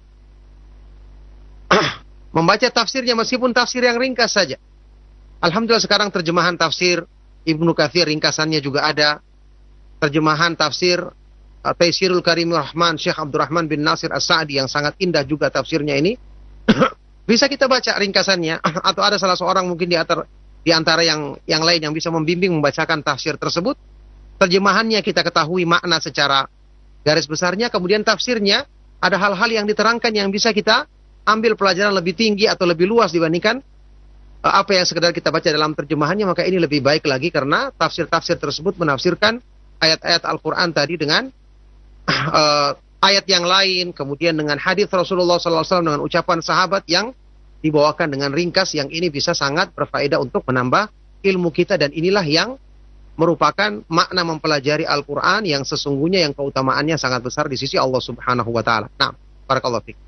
Membaca tafsirnya meskipun tafsir yang ringkas saja. Alhamdulillah sekarang terjemahan tafsir Ibnu Katsir ringkasannya juga ada. Terjemahan tafsir uh, Taisirul Karimur Rahman Syekh Abdurrahman bin Nasir As-Sa'di yang sangat indah juga tafsirnya ini. Bisa kita baca ringkasannya atau ada salah seorang mungkin di antara di antara yang yang lain yang bisa membimbing membacakan tafsir tersebut. Terjemahannya kita ketahui makna secara garis besarnya, kemudian tafsirnya ada hal-hal yang diterangkan yang bisa kita ambil pelajaran lebih tinggi atau lebih luas dibandingkan uh, apa yang sekedar kita baca dalam terjemahannya. Maka ini lebih baik lagi karena tafsir-tafsir tersebut menafsirkan ayat-ayat Al-Quran tadi dengan uh, ayat yang lain, kemudian dengan hadis Rasulullah sallallahu alaihi wasallam, dengan ucapan sahabat yang dibawakan dengan ringkas, yang ini bisa sangat berfaedah untuk menambah ilmu kita, dan inilah yang merupakan makna mempelajari Al-Quran yang sesungguhnya yang keutamaannya sangat besar di sisi Allah Subhanahu wa taala. Nah, barakallahu fiik.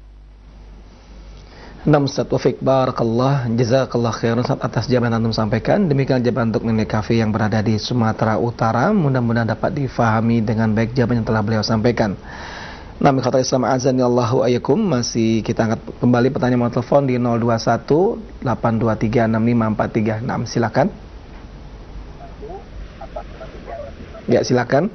Nah, Ustaz Taufik, barakallah, jazakallah khairan Ustaz atas jawaban antum sampaikan. Demikian jawaban untuk Nenek Kafi yang berada di Sumatera Utara. Mudah-mudahan dapat difahami dengan baik jawaban yang telah beliau sampaikan. Nah, kata Islam azani Allahu ayyakum, masih kita angkat kembali pertanyaan melalui telepon di nol dua satu delapan dua tiga enam lima empat tiga enam. Silakan. Ya, silakan.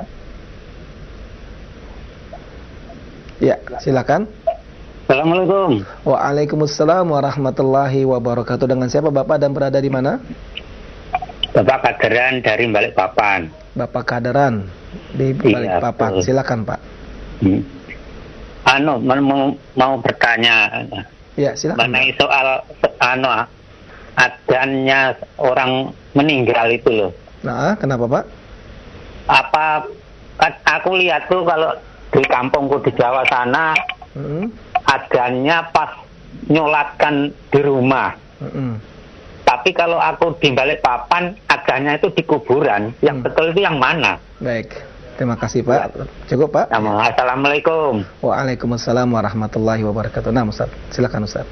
Ya, silakan. Assalamualaikum. Waalaikumsalam warahmatullahi wabarakatuh. Dengan siapa Bapak dan berada di mana? Bapak Kaderan dari Balikpapan. Bapak Kaderan di Balikpapan. Iya, silakan Pak. Hmm. Anu mau, mau bertanya. Ya, silakan. Mengenai soal anu adanya orang meninggal itu loh. Nah, kenapa Pak? Apa kan aku lihat tuh kalau di kampungku di Jawa sana, hmm. adanya pas nyolatkan di rumah. Hmm. Tapi kalau aku di balik papan, adanya itu di kuburan. Yang Hmm. betul itu yang mana? Baik. Terima kasih Pak. Cukup Pak? Assalamualaikum. Waalaikumsalam warahmatullahi wabarakatuh. Nah Ustaz, silakan Ustaz.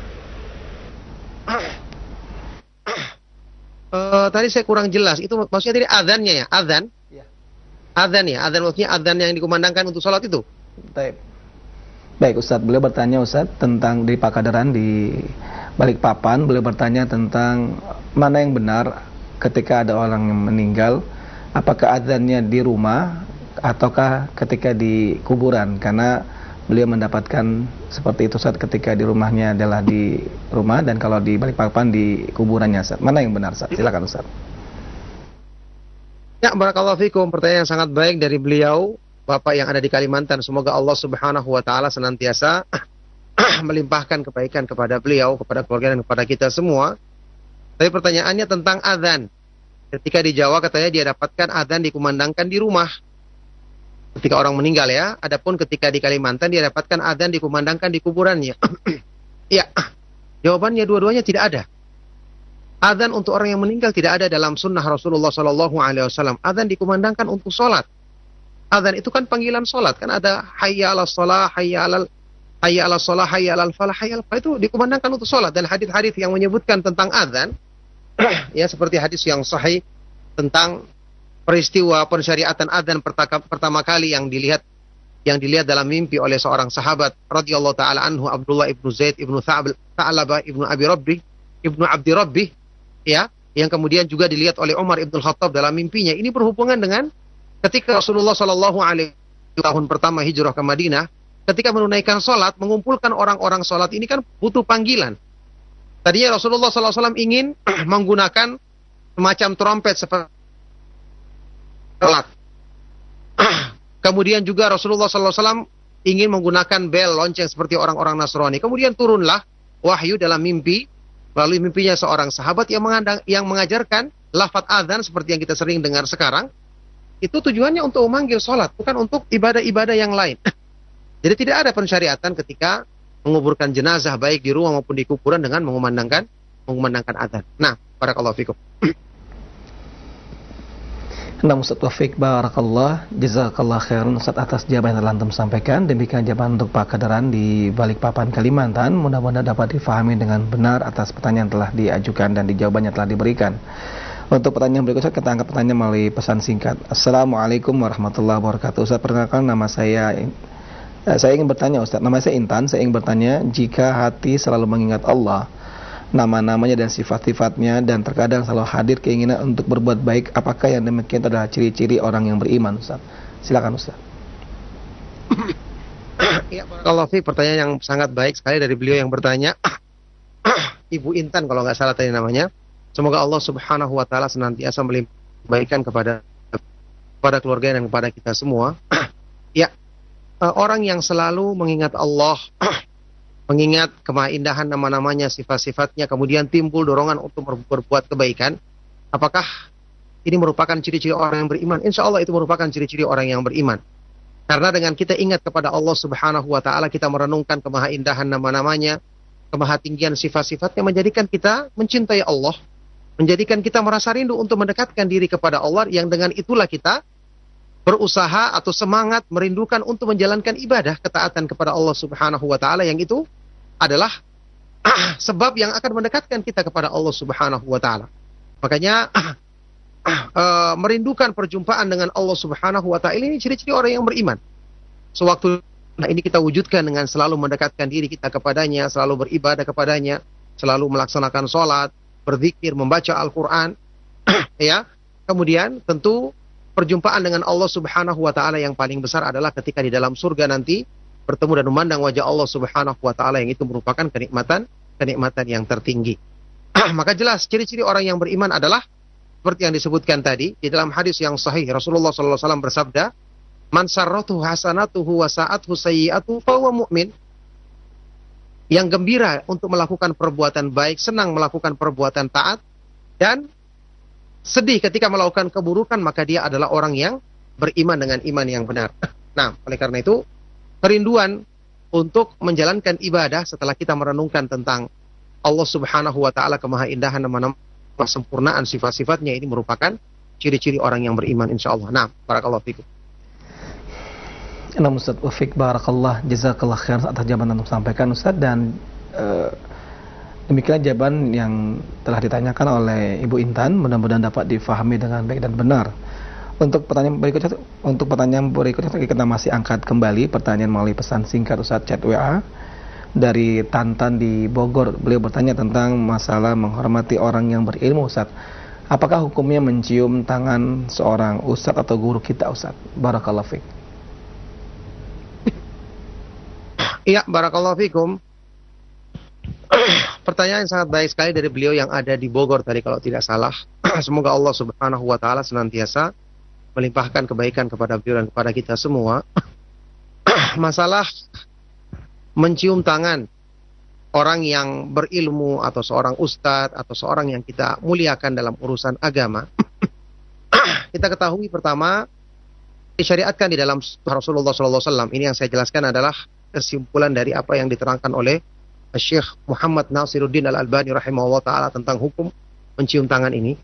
Uh, tadi saya kurang jelas. Itu maksudnya tadi adzannya ya, adzan. Iya. Adzan ya, adzan maksudnya adzan yang dikumandangkan untuk sholat itu. Baik. Baik Ustaz, beliau bertanya Ustaz tentang di Pakadaran di Balikpapan, beliau bertanya tentang mana yang benar ketika ada orang yang meninggal, apakah adzannya di rumah ataukah ketika di kuburan, karena beliau mendapatkan seperti itu Ustaz, ketika di rumahnya adalah di rumah dan kalau di Balikpapan di kuburannya Ustaz. Mana yang benar Ustaz? Silakan Ustaz. Ya, barakallahu fikum. Pertanyaan yang sangat baik dari beliau, Bapak yang ada di Kalimantan. Semoga Allah Subhanahu wa taala senantiasa melimpahkan kebaikan kepada beliau, kepada keluarga dan kepada kita semua. Tapi pertanyaannya tentang adzan. Ketika di Jawa katanya dia dapatkan adzan dikumandangkan di rumah ketika orang meninggal ya. Adapun ketika di Kalimantan dia dapatkan adzan dikumandangkan di kuburannya. Ya. Jawabannya dua-duanya tidak ada. Adzan untuk orang yang meninggal tidak ada dalam sunnah Rasulullah Shallallahu Alaihi Wasallam. Adzan dikumandangkan untuk sholat. Adzan itu kan panggilan sholat, kan ada hayya ala sholah, hayya ala hayya ala sholah, hayya ala falah, hayya ala falah, itu dikumandangkan untuk sholat. Dan hadis-hadis yang menyebutkan tentang adzan, ya seperti hadis yang sahih tentang peristiwa pensyariatan adzan pertama kali yang dilihat yang dilihat dalam mimpi oleh seorang sahabat radhiyallahu taala anhu, Abdullah ibnu Zaid ibnu Tha'labah ibnu Abi Rabbi ibnu Abdi Rabbi, ya, yang kemudian juga dilihat oleh Umar ibn Khattab dalam mimpinya. Ini berhubungan dengan ketika Rasulullah Shallallahu Alaihi Wasallam tahun pertama hijrah ke Madinah, ketika menunaikan sholat, mengumpulkan orang-orang sholat ini kan butuh panggilan. Tadinya Rasulullah Shallallahu Alaihi Wasallam ingin menggunakan semacam trompet seperti sholat. Kemudian juga Rasulullah Shallallahu Alaihi Wasallam ingin menggunakan bel lonceng seperti orang-orang Nasrani. Kemudian turunlah wahyu dalam mimpi. Melalui mimpinya seorang sahabat yang mengandang, yang mengajarkan lafaz adzan seperti yang kita sering dengar sekarang, itu tujuannya untuk memanggil sholat, bukan untuk ibadah-ibadah yang lain. Jadi tidak ada pensyariatan ketika menguburkan jenazah baik di rumah maupun di kuburan dengan mengumandangkan mengumandangkan adzan. Nah, barakallahu fikum. Nah, Ustaz Taufik barakallah, jazakallah khairan Ustaz atas jawaban yang telah antum sampaikan. Demikian jawaban untuk Pak Kadaran di Balikpapan, Kalimantan. Mudah-mudahan dapat difahami dengan benar atas pertanyaan yang telah diajukan dan jawabannya telah diberikan. Untuk pertanyaan berikutnya kita angkat pertanyaan melalui pesan singkat. Assalamualaikum warahmatullahi wabarakatuh. Ustaz, perkenalkan nama saya eh, saya ingin bertanya Ustaz, nama saya Intan. Saya ingin bertanya, jika hati selalu mengingat Allah, nama-namanya dan sifat-sifatnya, dan terkadang selalu hadir keinginan untuk berbuat baik, apakah yang demikian adalah ciri-ciri orang yang beriman Ustaz? Silakan Ustaz. Ya, barakallahu fiik, pertanyaan yang sangat baik sekali dari beliau yang bertanya. Ibu Intan kalau nggak salah tadi namanya. Semoga Allah Subhanahu wa taala senantiasa melimpahkan kepada kepada keluarga dan kepada kita semua. Ya, orang yang selalu mengingat Allah, mengingat kemahindahan nama-namanya, sifat-sifatnya, kemudian timbul dorongan untuk berbuat kebaikan, apakah ini merupakan ciri-ciri orang yang beriman? Insya Allah itu merupakan ciri-ciri orang yang beriman. Karena dengan kita ingat kepada Allah Subhanahu wa taala, kita merenungkan kemahindahan nama-namanya, kemahatinggian sifat-sifatnya, menjadikan kita mencintai Allah, menjadikan kita merasa rindu untuk mendekatkan diri kepada Allah, yang dengan itulah kita berusaha atau semangat merindukan untuk menjalankan ibadah ketaatan kepada Allah Subhanahu wa taala, yang itu adalah sebab yang akan mendekatkan kita kepada Allah Subhanahu wa taala. Makanya uh, merindukan perjumpaan dengan Allah Subhanahu wa taala ini ciri-ciri orang yang beriman. Sewaktu nah ini kita wujudkan dengan selalu mendekatkan diri kita kepadanya, selalu beribadah kepadanya, selalu melaksanakan sholat, berzikir, membaca Al-Quran, ya. Kemudian tentu perjumpaan dengan Allah Subhanahu wa taala yang paling besar adalah ketika di dalam surga nanti bertemu dan memandang wajah Allah Subhanahu wa taala, yang itu merupakan kenikmatan kenikmatan yang tertinggi. Maka jelas ciri-ciri orang yang beriman adalah seperti yang disebutkan tadi di dalam hadis yang sahih. Rasulullah sallallahu alaihi wasallam bersabda, "Man sarratuhu hasanatuhu wa sa'atuhu sayyi'atuhu fa huwa mu'min." Yang gembira untuk melakukan perbuatan baik, senang melakukan perbuatan taat, dan sedih ketika melakukan keburukan, maka dia adalah orang yang beriman dengan iman yang benar. Nah, oleh karena itu, kerinduan untuk menjalankan ibadah setelah kita merenungkan tentang Allah Subhanahu wa taala, kemahaindahan nama-nama kesempurnaan sifat-sifatnya, ini merupakan ciri-ciri orang yang beriman insyaallah. Nah, barakallahu fikum. Nah, Ustaz Wafik barakallah jazakallah khair atas jawaban yang disampaikan Ustaz, dan uh, demikian jawaban yang telah ditanyakan oleh Ibu Intan, mudah-mudahan dapat difahami dengan baik dan benar. Untuk pertanyaan berikutnya, untuk pertanyaan berikutnya kita masih angkat kembali pertanyaan melalui pesan singkat Ustaz, chat W A dari Tantan di Bogor. Beliau bertanya tentang masalah menghormati orang yang berilmu Ustaz. Apakah hukumnya mencium tangan seorang ustaz atau guru kita Ustaz? Barakallahu fiik. Iya, barakallahu fikum. Pertanyaan yang sangat baik sekali dari beliau yang ada di Bogor tadi kalau tidak salah. Semoga Allah Subhanahu wa taala senantiasa melimpahkan kebaikan kepada beliau dan kepada kita semua. Masalah mencium tangan orang yang berilmu atau seorang ustadz atau seorang yang kita muliakan dalam urusan agama. Kita ketahui pertama, disyariatkan di dalam Rasulullah shallallahu alaihi wasallam. Ini yang saya jelaskan adalah kesimpulan dari apa yang diterangkan oleh Syekh Muhammad Nasiruddin Al-Albani rahimahullah ta'ala tentang hukum mencium tangan ini.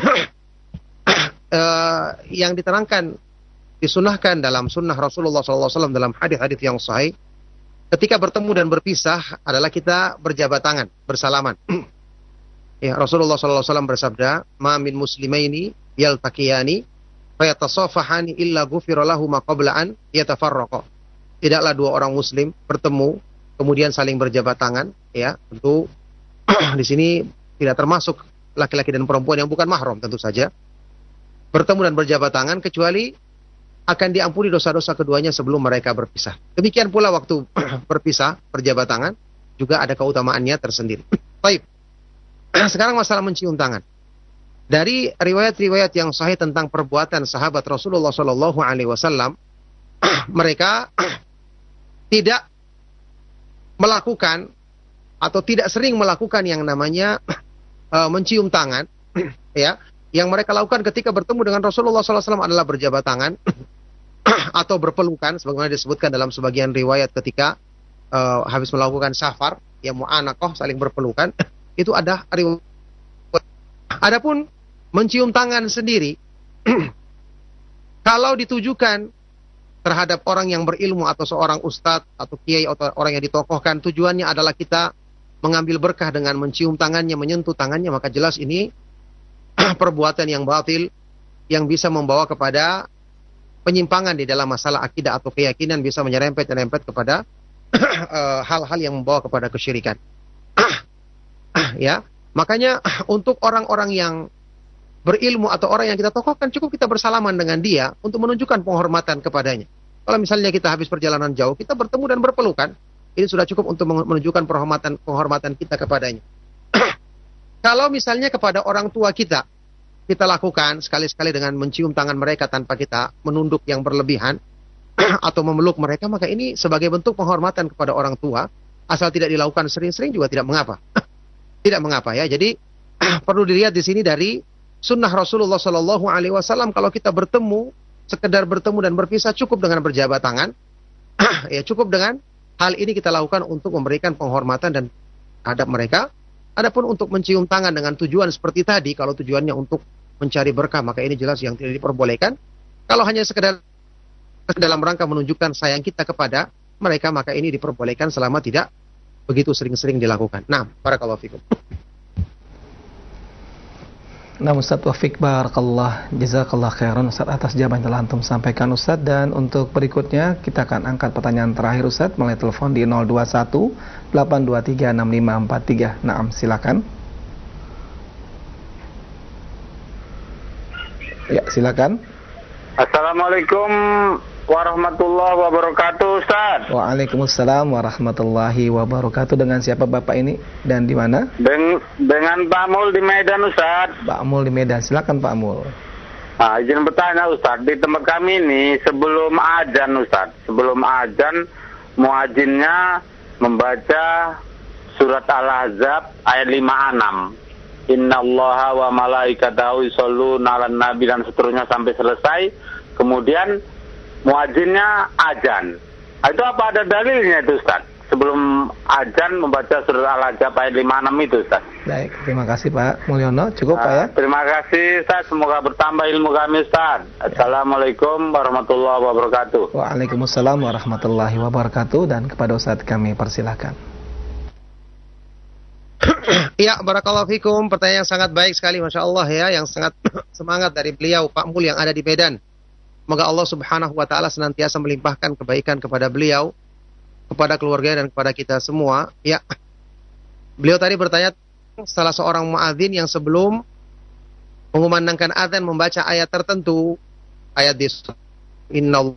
uh, yang diterangkan, disunahkan dalam sunnah Rasulullah shallallahu alaihi wasallam dalam hadis-hadis yang sahih, ketika bertemu dan berpisah adalah kita berjabat tangan, bersalaman. Ya, Rasulullah shallallahu alaihi wasallam bersabda, "Ma min muslimaini yaltaqiyani fayatasafahani illa ghufira lahu ma qabla an yatafarraqa." Tidaklah dua orang muslim bertemu kemudian saling berjabat tangan, ya. Tentu di sini tidak termasuk laki-laki dan perempuan yang bukan mahram tentu saja. Bertemu dan berjabat tangan kecuali akan diampuni dosa-dosa keduanya sebelum mereka berpisah. Demikian pula waktu berpisah, berjabat tangan juga ada keutamaannya tersendiri. Baik. Sekarang masalah mencium tangan. Dari riwayat-riwayat yang sahih tentang perbuatan sahabat Rasulullah shallallahu alaihi wasallam, mereka tidak melakukan atau tidak sering melakukan yang namanya uh, mencium tangan, ya. Yang mereka lakukan ketika bertemu dengan Rasulullah shallallahu alaihi wasallam adalah berjabat tangan atau berpelukan, sebagaimana disebutkan dalam sebagian riwayat ketika uh, habis melakukan safar, ya mu'anaqah, saling berpelukan. Itu ada riwayat. Adapun mencium tangan sendiri, kalau ditujukan terhadap orang yang berilmu atau seorang ustadz atau kiai atau orang yang ditokohkan, tujuannya adalah kita mengambil berkah dengan mencium tangannya, menyentuh tangannya, maka jelas ini perbuatan yang batil yang bisa membawa kepada penyimpangan di dalam masalah akidah atau keyakinan, bisa menyerempet-nyerempet kepada hal-hal yang membawa kepada kesyirikan. Ya, makanya untuk orang-orang yang berilmu atau orang yang kita tokohkan, cukup kita bersalaman dengan dia untuk menunjukkan penghormatan kepadanya. Kalau misalnya kita habis perjalanan jauh, kita bertemu dan berpelukan, ini sudah cukup untuk menunjukkan penghormatan penghormatan kita kepadanya. Kalau misalnya kepada orang tua kita, kita lakukan sekali-sekali dengan mencium tangan mereka tanpa kita menunduk yang berlebihan atau memeluk mereka, maka ini sebagai bentuk penghormatan kepada orang tua, asal tidak dilakukan sering-sering juga tidak mengapa. Tidak mengapa ya. Jadi perlu dilihat di sini dari sunnah Rasulullah Shallallahu Alaihi Wasallam, kalau kita bertemu, sekedar bertemu dan berpisah, cukup dengan berjabat tangan. Ya, cukup dengan hal ini kita lakukan untuk memberikan penghormatan dan adab mereka. Adapun untuk mencium tangan dengan tujuan seperti tadi, kalau tujuannya untuk mencari berkah, maka ini jelas yang tidak diperbolehkan. Kalau hanya sekedar dalam rangka menunjukkan sayang kita kepada mereka, maka ini diperbolehkan selama tidak begitu sering-sering dilakukan. Nah, barakallahu fikum. Nah, Ustaz Wafik barakallah jazakallah khairan Ustaz atas jawaban yang telah antum sampaikan Ustaz, dan untuk berikutnya kita akan angkat pertanyaan terakhir Ustaz melalui telepon di nol dua satu delapan dua tiga enam lima empat tiga. Naam, silakan. Ya, silakan. Assalamualaikum warahmatullahi wabarakatuh Ustaz. Waalaikumsalam warahmatullahi wabarakatuh. Dengan siapa Bapak ini dan di mana? Den dengan Pak Mul di Medan Ustaz. Pak Mul di Medan, silakan Pak Mul. Nah, izin bertanya Ustaz, di tempat kami ini sebelum adzan Ustaz, sebelum adzan muadzinnya membaca surat Al-Ahzab ayat lima puluh enam. Innallaha wa malaikatahu yusholluna 'alan nabi dan seterusnya sampai selesai. Kemudian muadzinnya adzan. Itu apa ada dalilnya itu Ustaz? Sebelum azan membaca surat Al-Ahzab ayat lima puluh enam itu Ustaz. Baik, terima kasih Pak Mulyono. Cukup Pak ya. Uh, terima kasih Ustaz, semoga bertambah ilmu kami Ustaz. Assalamualaikum warahmatullahi wabarakatuh. Waalaikumsalam warahmatullahi wabarakatuh. Dan kepada Ustaz kami persilahkan. Ya, barakallahu fikum. Pertanyaan yang sangat baik sekali, Masya Allah ya, yang sangat semangat dari beliau, Pak Mul yang ada di Medan. Semoga Allah subhanahu wa ta'ala senantiasa melimpahkan kebaikan kepada beliau, kepada keluarga dan kepada kita semua. Ya, beliau tadi bertanya, salah seorang muadzin yang sebelum mengumandangkan azan membaca ayat tertentu, ayat di Inna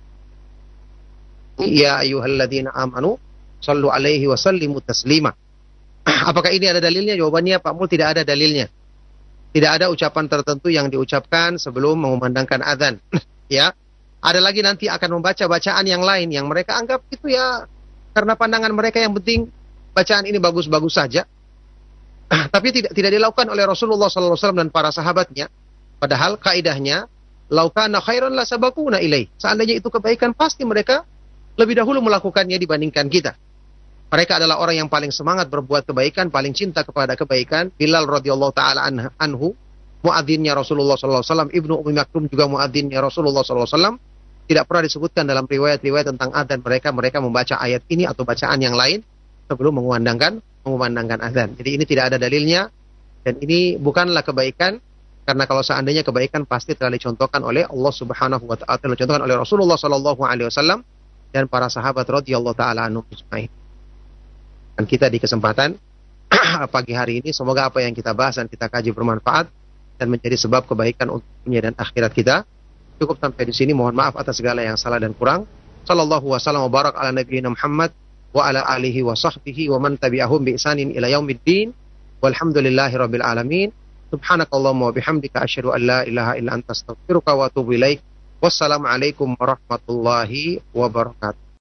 ya ayyuhalladzina amanu sallu alaihi wa sallimu taslima. Apakah ini ada dalilnya? Jawabannya Pak Mul, tidak ada dalilnya. Tidak ada ucapan tertentu yang diucapkan sebelum mengumandangkan azan. Ya, ada lagi nanti akan membaca bacaan yang lain yang mereka anggap itu ya karena pandangan mereka yang penting bacaan ini bagus-bagus saja. Tapi tidak tidak dilakukan oleh Rasulullah sallallahu alaihi wasallam dan para sahabatnya. Padahal kaidahnya laukana khairan la sabaquna ilaih. Seandainya itu kebaikan pasti mereka lebih dahulu melakukannya dibandingkan kita. Mereka adalah orang yang paling semangat berbuat kebaikan, paling cinta kepada kebaikan. Bilal radhiyallahu taala anhu, muadzinnya Rasulullah sallallahu alaihi wasallam, Ibnu Ummi Maktum juga muadzinnya Rasulullah sallallahu alaihi wasallam. Tidak pernah disebutkan dalam riwayat-riwayat tentang adzan mereka mereka membaca ayat ini atau bacaan yang lain sebelum mengumandangkan mengumandangkan adzan. Jadi ini tidak ada dalilnya dan ini bukanlah kebaikan, karena kalau seandainya kebaikan pasti telah dicontohkan oleh Allah Subhanahu wa taala, telah dicontohkan oleh Rasulullah sallallahu alaihi wasallam dan para sahabat radhiyallahu taala anhum ajmain. Dan kita di kesempatan pagi hari ini semoga apa yang kita bahas dan kita kaji bermanfaat dan menjadi sebab kebaikan untuk dunia dan akhirat kita. Cukup sampai di sini. Mohon maaf atas segala yang salah dan kurang. Sallallahu wasallam wa barak ala nabiyina Muhammad wa ala alihi wa sahbihi wa man tabi'ahum bi ihsanin ila yaumiddin. Walhamdulillahi rabbil alamin. Subhanakallahumma wa bihamdika asyhadu an la ilaha illa anta astaghfiruka wa atubu ilaik. Wassalamualaikum warahmatullahi wabarakatuh.